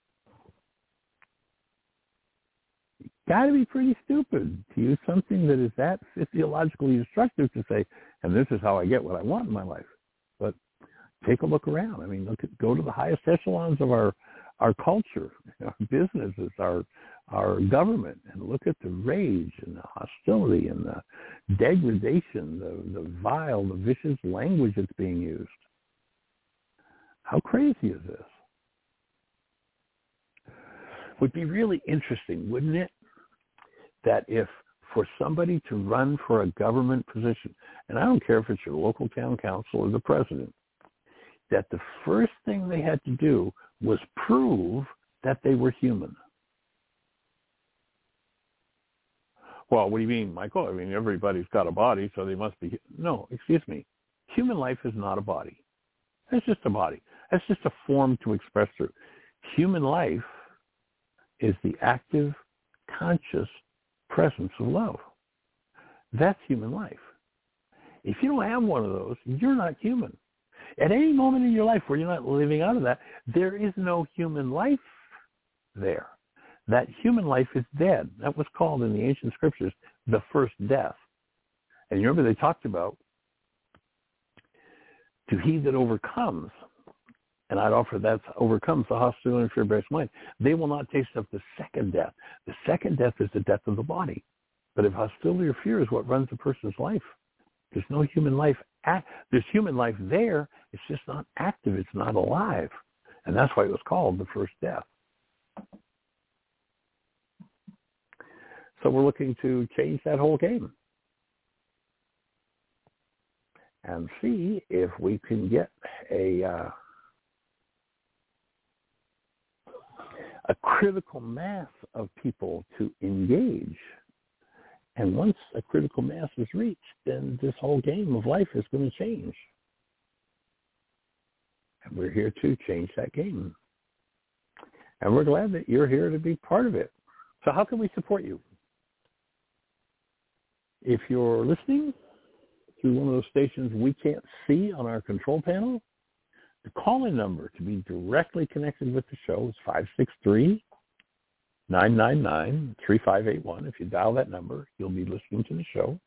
You've got to be pretty stupid to use something that is that physiologically destructive to say, and this is how I get what I want in my life. But take a look around. I mean, go to the highest echelons of our culture, our businesses, our government, and look at the rage and the hostility and the degradation, the vile, the vicious language that's being used. How crazy is this? Would be really interesting, wouldn't it, that if for somebody to run for a government position, and I don't care if it's your local town council or the president, that the first thing they had to do was prove that they were human. Well, what do you mean, Michael? I mean, everybody's got a body, so they must be. No, excuse me. Human life is not a body. It's just a body. That's just a form to express through. Human life is the active, conscious presence of love. That's human life. If you don't have one of those, you're not human. At any moment in your life where you're not living out of that, there is no human life there. That human life is dead. That was called in the ancient scriptures the first death. And you remember they talked about, to he that overcomes, and I'd offer that overcomes the hostility and fear-based mind, they will not taste of the second death. The second death is the death of the body. But if hostility or fear is what runs a person's life, there's no human life. There's human life there. It's just not active. It's not alive. And that's why it was called the first death. So we're looking to change that whole game and see if we can get a critical mass of people to engage. And once a critical mass is reached, then this whole game of life is going to change. And we're here to change that game. And we're glad that you're here to be part of it. So how can we support you? If you're listening through one of those stations we can't see on our control panel, the call-in number to be directly connected with the show is 563-999-3581. If you dial that number, you'll be listening to the show.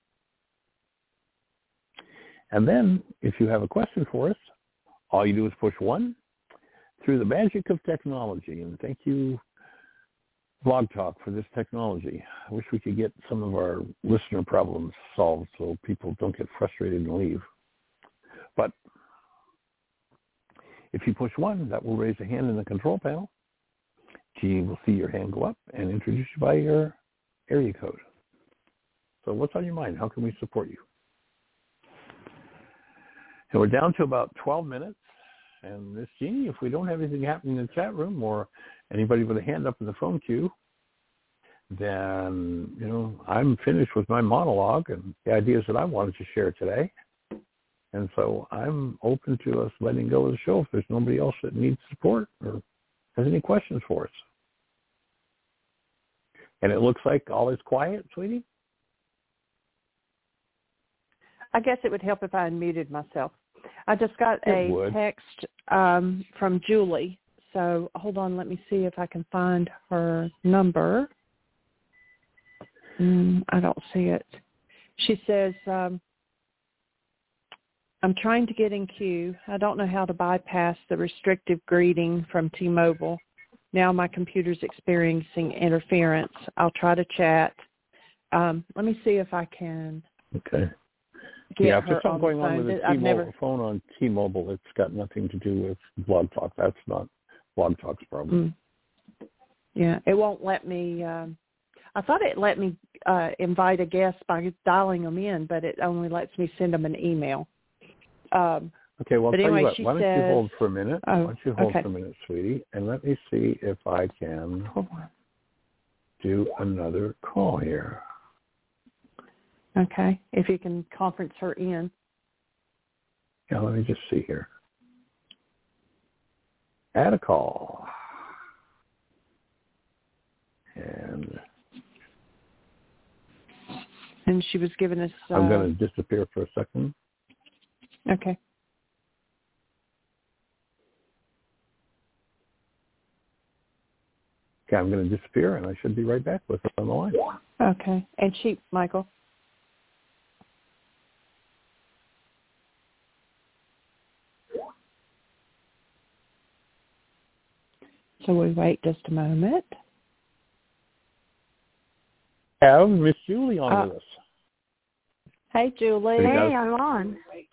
And then, if you have a question for us, all you do is push 1 through the magic of technology. And thank you, Blog Talk, for this technology. I wish we could get some of our listener problems solved so people don't get frustrated and leave. But if you push 1, that will raise a hand in the control panel. G will see your hand go up and introduce you by your area code. So what's on your mind? How can we support you? And we're down to about 12 minutes. And Miss Jeannie, if we don't have anything happening in the chat room or anybody with a hand up in the phone queue, then, I'm finished with my monologue and the ideas that I wanted to share today. And so I'm open to us letting go of the show if there's nobody else that needs support or has any questions for us. And it looks like all is quiet, sweetie? I guess it would help if I unmuted myself. I just got a text from Julie. So hold on, let me see if I can find her number. I don't see it. She says, I'm trying to get in queue. I don't know how to bypass the restrictive greeting from T-Mobile. Now my computer's experiencing interference. I'll try to chat. Let me see if I can. Okay. Yeah, if there's something going on with the T-Mobile phone on T-Mobile, it's got nothing to do with Blog Talk. That's not Blog Talk's problem. Yeah, it won't let me. I thought it let me invite a guest by dialing them in, but it only lets me send them an email. Okay, well, I'll tell you what. Why don't you hold for a minute? Oh, why don't you hold for a minute, sweetie, and let me see if I can do another call here. Okay, if you can conference her in. Yeah, let me just see here. Add a call. And she was giving us... I'm going to disappear for a second. Okay. Okay, I'm going to disappear, and I should be right back with her on the line. Okay. And Michael? So we wait just a moment. Have Miss Julie on with us. Hey, Julie. Hey, I'm on.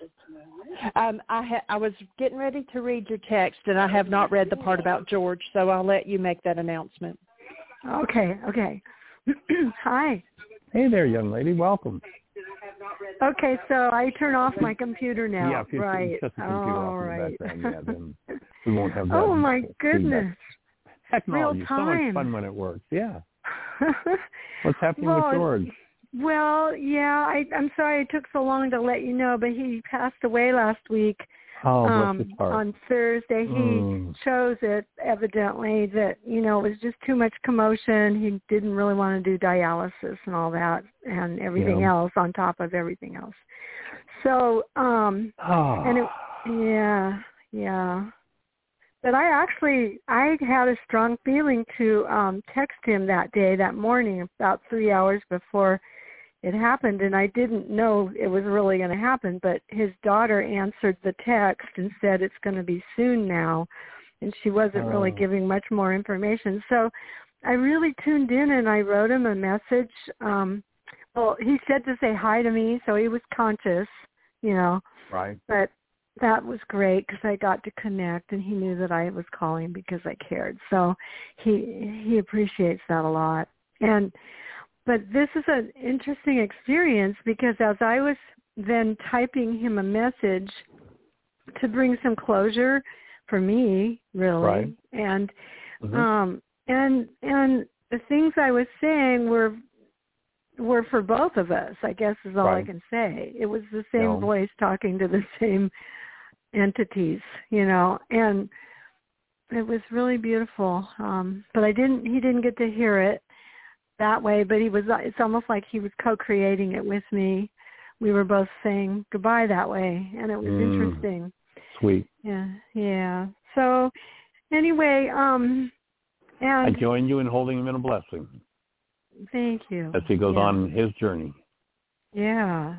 I was getting ready to read your text, and I have not read the part about George, so I'll let you make that announcement. Okay. Hi. Hey there, young lady. Welcome. Okay, so I turn off my computer now. Yeah, if you right. shut the computer off in the background, then we won't have that. Oh, my goodness. Technology Real is so much time. fun when it works. Yeah. What's happening with George? Well, yeah, I'm sorry it took so long to let you know, but he passed away last week. Oh, bless his heart. On Thursday. He chose it, evidently, that, it was just too much commotion. He didn't really want to do dialysis and all that and everything else on top of everything else. So, and it, yeah. But I had a strong feeling to text him that morning, about 3 hours before it happened, and I didn't know it was really going to happen, but his daughter answered the text and said it's going to be soon now, and she wasn't really giving much more information. So I really tuned in, and I wrote him a message. Well, he said to say hi to me, so he was conscious, Right. But that was great because I got to connect, and he knew that I was calling because I cared. So he appreciates that a lot. But this is an interesting experience because as I was then typing him a message to bring some closure for me, really, right. And the things I was saying were for both of us, I guess is all I can say. It was the same voice talking to the same entities, and it was really beautiful. But he didn't get to hear it that way, but it's almost like he was co-creating it with me. We were both saying goodbye that way, and it was interesting. Sweet. Yeah. So anyway, and I join you in holding him in a blessing. Thank you. As he goes on his journey. Yeah.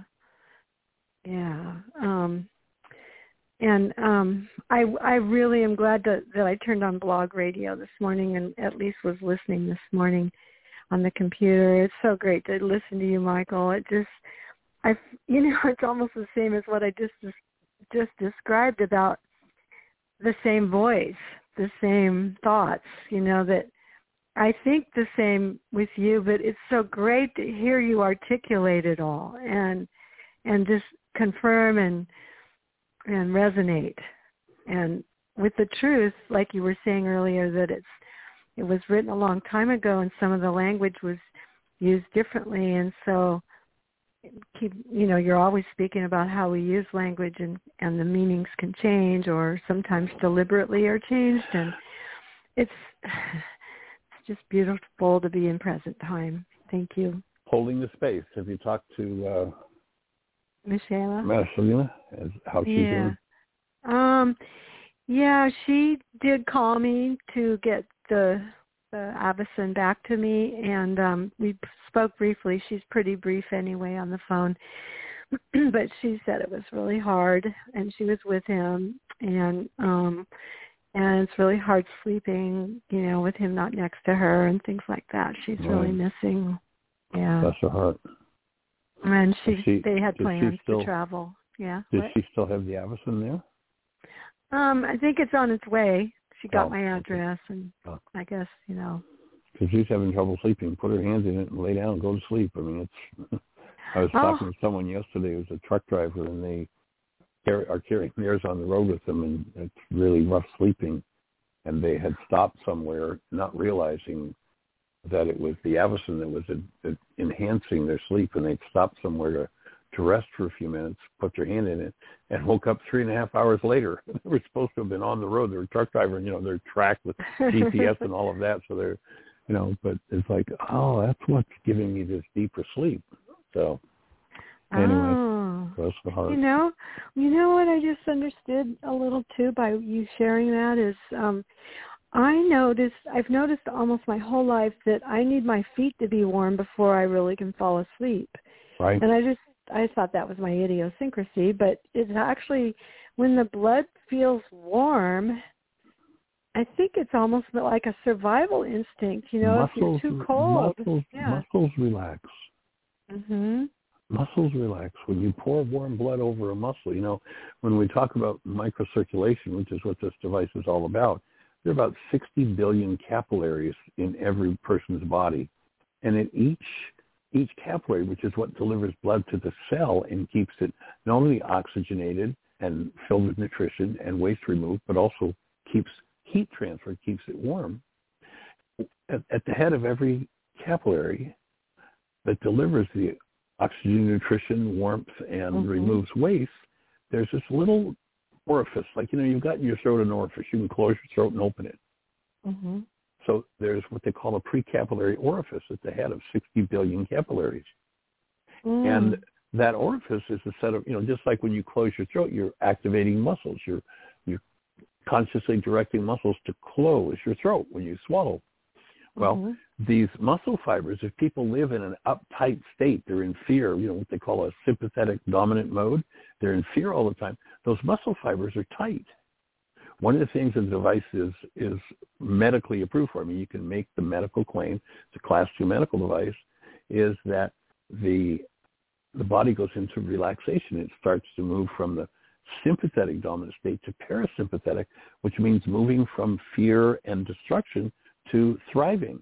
I really am glad that I turned on blog radio this morning and at least was listening this morning on the computer. It's so great to listen to you, Michael. It's almost the same as what I just described about the same voice, the same thoughts, that I think the same with you, but it's so great to hear you articulate it all and just confirm and resonate. And with the truth, like you were saying earlier, that it was written a long time ago and some of the language was used differently. And so you're always speaking about how we use language and the meanings can change or sometimes deliberately are changed. And it's just beautiful to be in present time. Thank you. Holding the space. Have you talked to Michela? How's she doing? Yeah, she did call me to get the Avacen back to me, and we spoke briefly. She's pretty brief anyway on the phone, but she said it was really hard, and she was with him, and it's really hard sleeping, with him not next to her and things like that. She's really missing. Yeah. Bless her heart. And they had plans to travel. Yeah. Does she still have the Avacen there? I think it's on its way. She got my address, and I guess, Because she's having trouble sleeping. Put her hands in it and lay down and go to sleep. I mean, it's... I was talking to someone yesterday who was a truck driver, and they are carrying theirs on the road with them, and it's really rough sleeping. And they had stopped somewhere, not realizing that it was the Avacen that was enhancing their sleep, and they'd stop somewhere to rest for a few minutes, put their hand in it, and woke up 3.5 hours later. They were supposed to have been on the road. They were a truck driver, and, they're tracked with GPS and all of that. So they're, but it's like, oh, that's what's giving me this deeper sleep. So anyway, bless the heart. You know what I just understood a little too by you sharing that is, I've noticed almost my whole life that I need my feet to be warm before I really can fall asleep. Right. And I thought that was my idiosyncrasy, but it's actually when the blood feels warm, I think it's almost like a survival instinct. If you're too cold. Muscles relax. Mm-hmm. Muscles relax. When you pour warm blood over a muscle, when we talk about microcirculation, which is what this device is all about, there are about 60 billion capillaries in every person's body. And in each capillary, which is what delivers blood to the cell and keeps it not only oxygenated and filled with nutrition and waste removed, but also keeps heat transfer, keeps it warm. At the head of every capillary that delivers the oxygen, nutrition, warmth, and removes waste, there's this little orifice. Like, you've got in your throat an orifice. You can close your throat and open it. Mm-hmm. So there's what they call a precapillary orifice at the head of 60 billion capillaries. And that orifice is a set of, just like when you close your throat, you're activating muscles. You're consciously directing muscles to close your throat when you swallow. Well, these muscle fibers, if people live in an uptight state, they're in fear, what they call a sympathetic dominant mode. They're in fear all the time. Those muscle fibers are tight. One of the things that the device is medically approved for, you can make the medical claim, it's a class 2 medical device, is that the body goes into relaxation. It starts to move from the sympathetic dominant state to parasympathetic, which means moving from fear and destruction to thriving.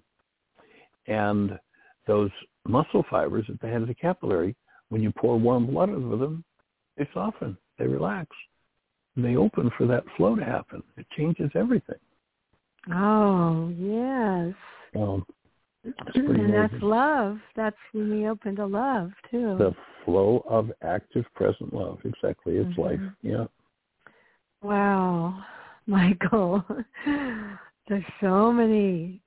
And those muscle fibers at the head of the capillary, when you pour warm blood over them, they soften, they relax. They open for that flow to happen. It changes everything. Oh, yes. And that's love. That's when we open to love, too. The flow of active present love. Exactly. It's life. Yeah. Wow. Michael, there's so many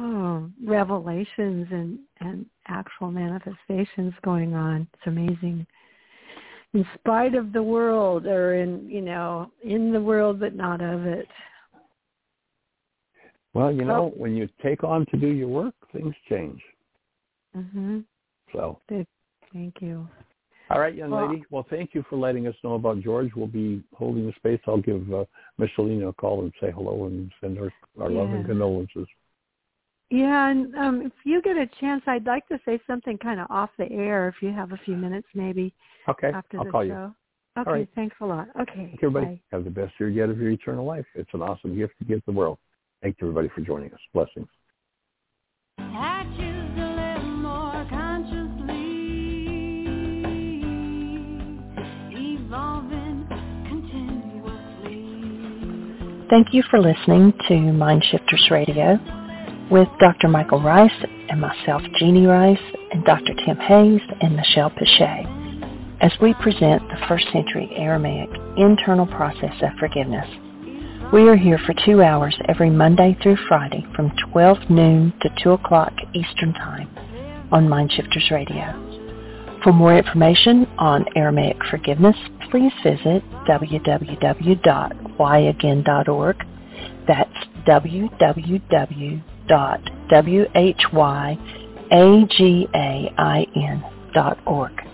revelations and actual manifestations going on. It's amazing. In spite of the world, or in the world but not of it. Well, when you take on to do your work, things change. So. Thank you. All right, young lady. Well, thank you for letting us know about George. We'll be holding the space. I'll give Michelina a call and say hello and send her our love and condolences. Yeah, and if you get a chance, I'd like to say something kind of off the air if you have a few minutes maybe. Okay, after I'll the call show. you. Okay, all right. Thanks a lot. Okay, thank you, everybody. Bye. Have the best year yet of your eternal life. It's an awesome gift to give the world. Thank you, everybody, for joining us. Blessings. I choose to live more consciously, evolving continuously. Thank you for listening to Mind Shifters Radio with Dr. Michael Rice and myself, Jeannie Rice, and Dr. Tim Hayes and Michelle Pichet, as we present the first century Aramaic internal process of forgiveness. We are here for 2 hours every Monday through Friday from 12 noon to 2 o'clock Eastern Time on Mind Shifters Radio. For more information on Aramaic forgiveness, please visit www.whyagain.org. That's www.whyagain.org.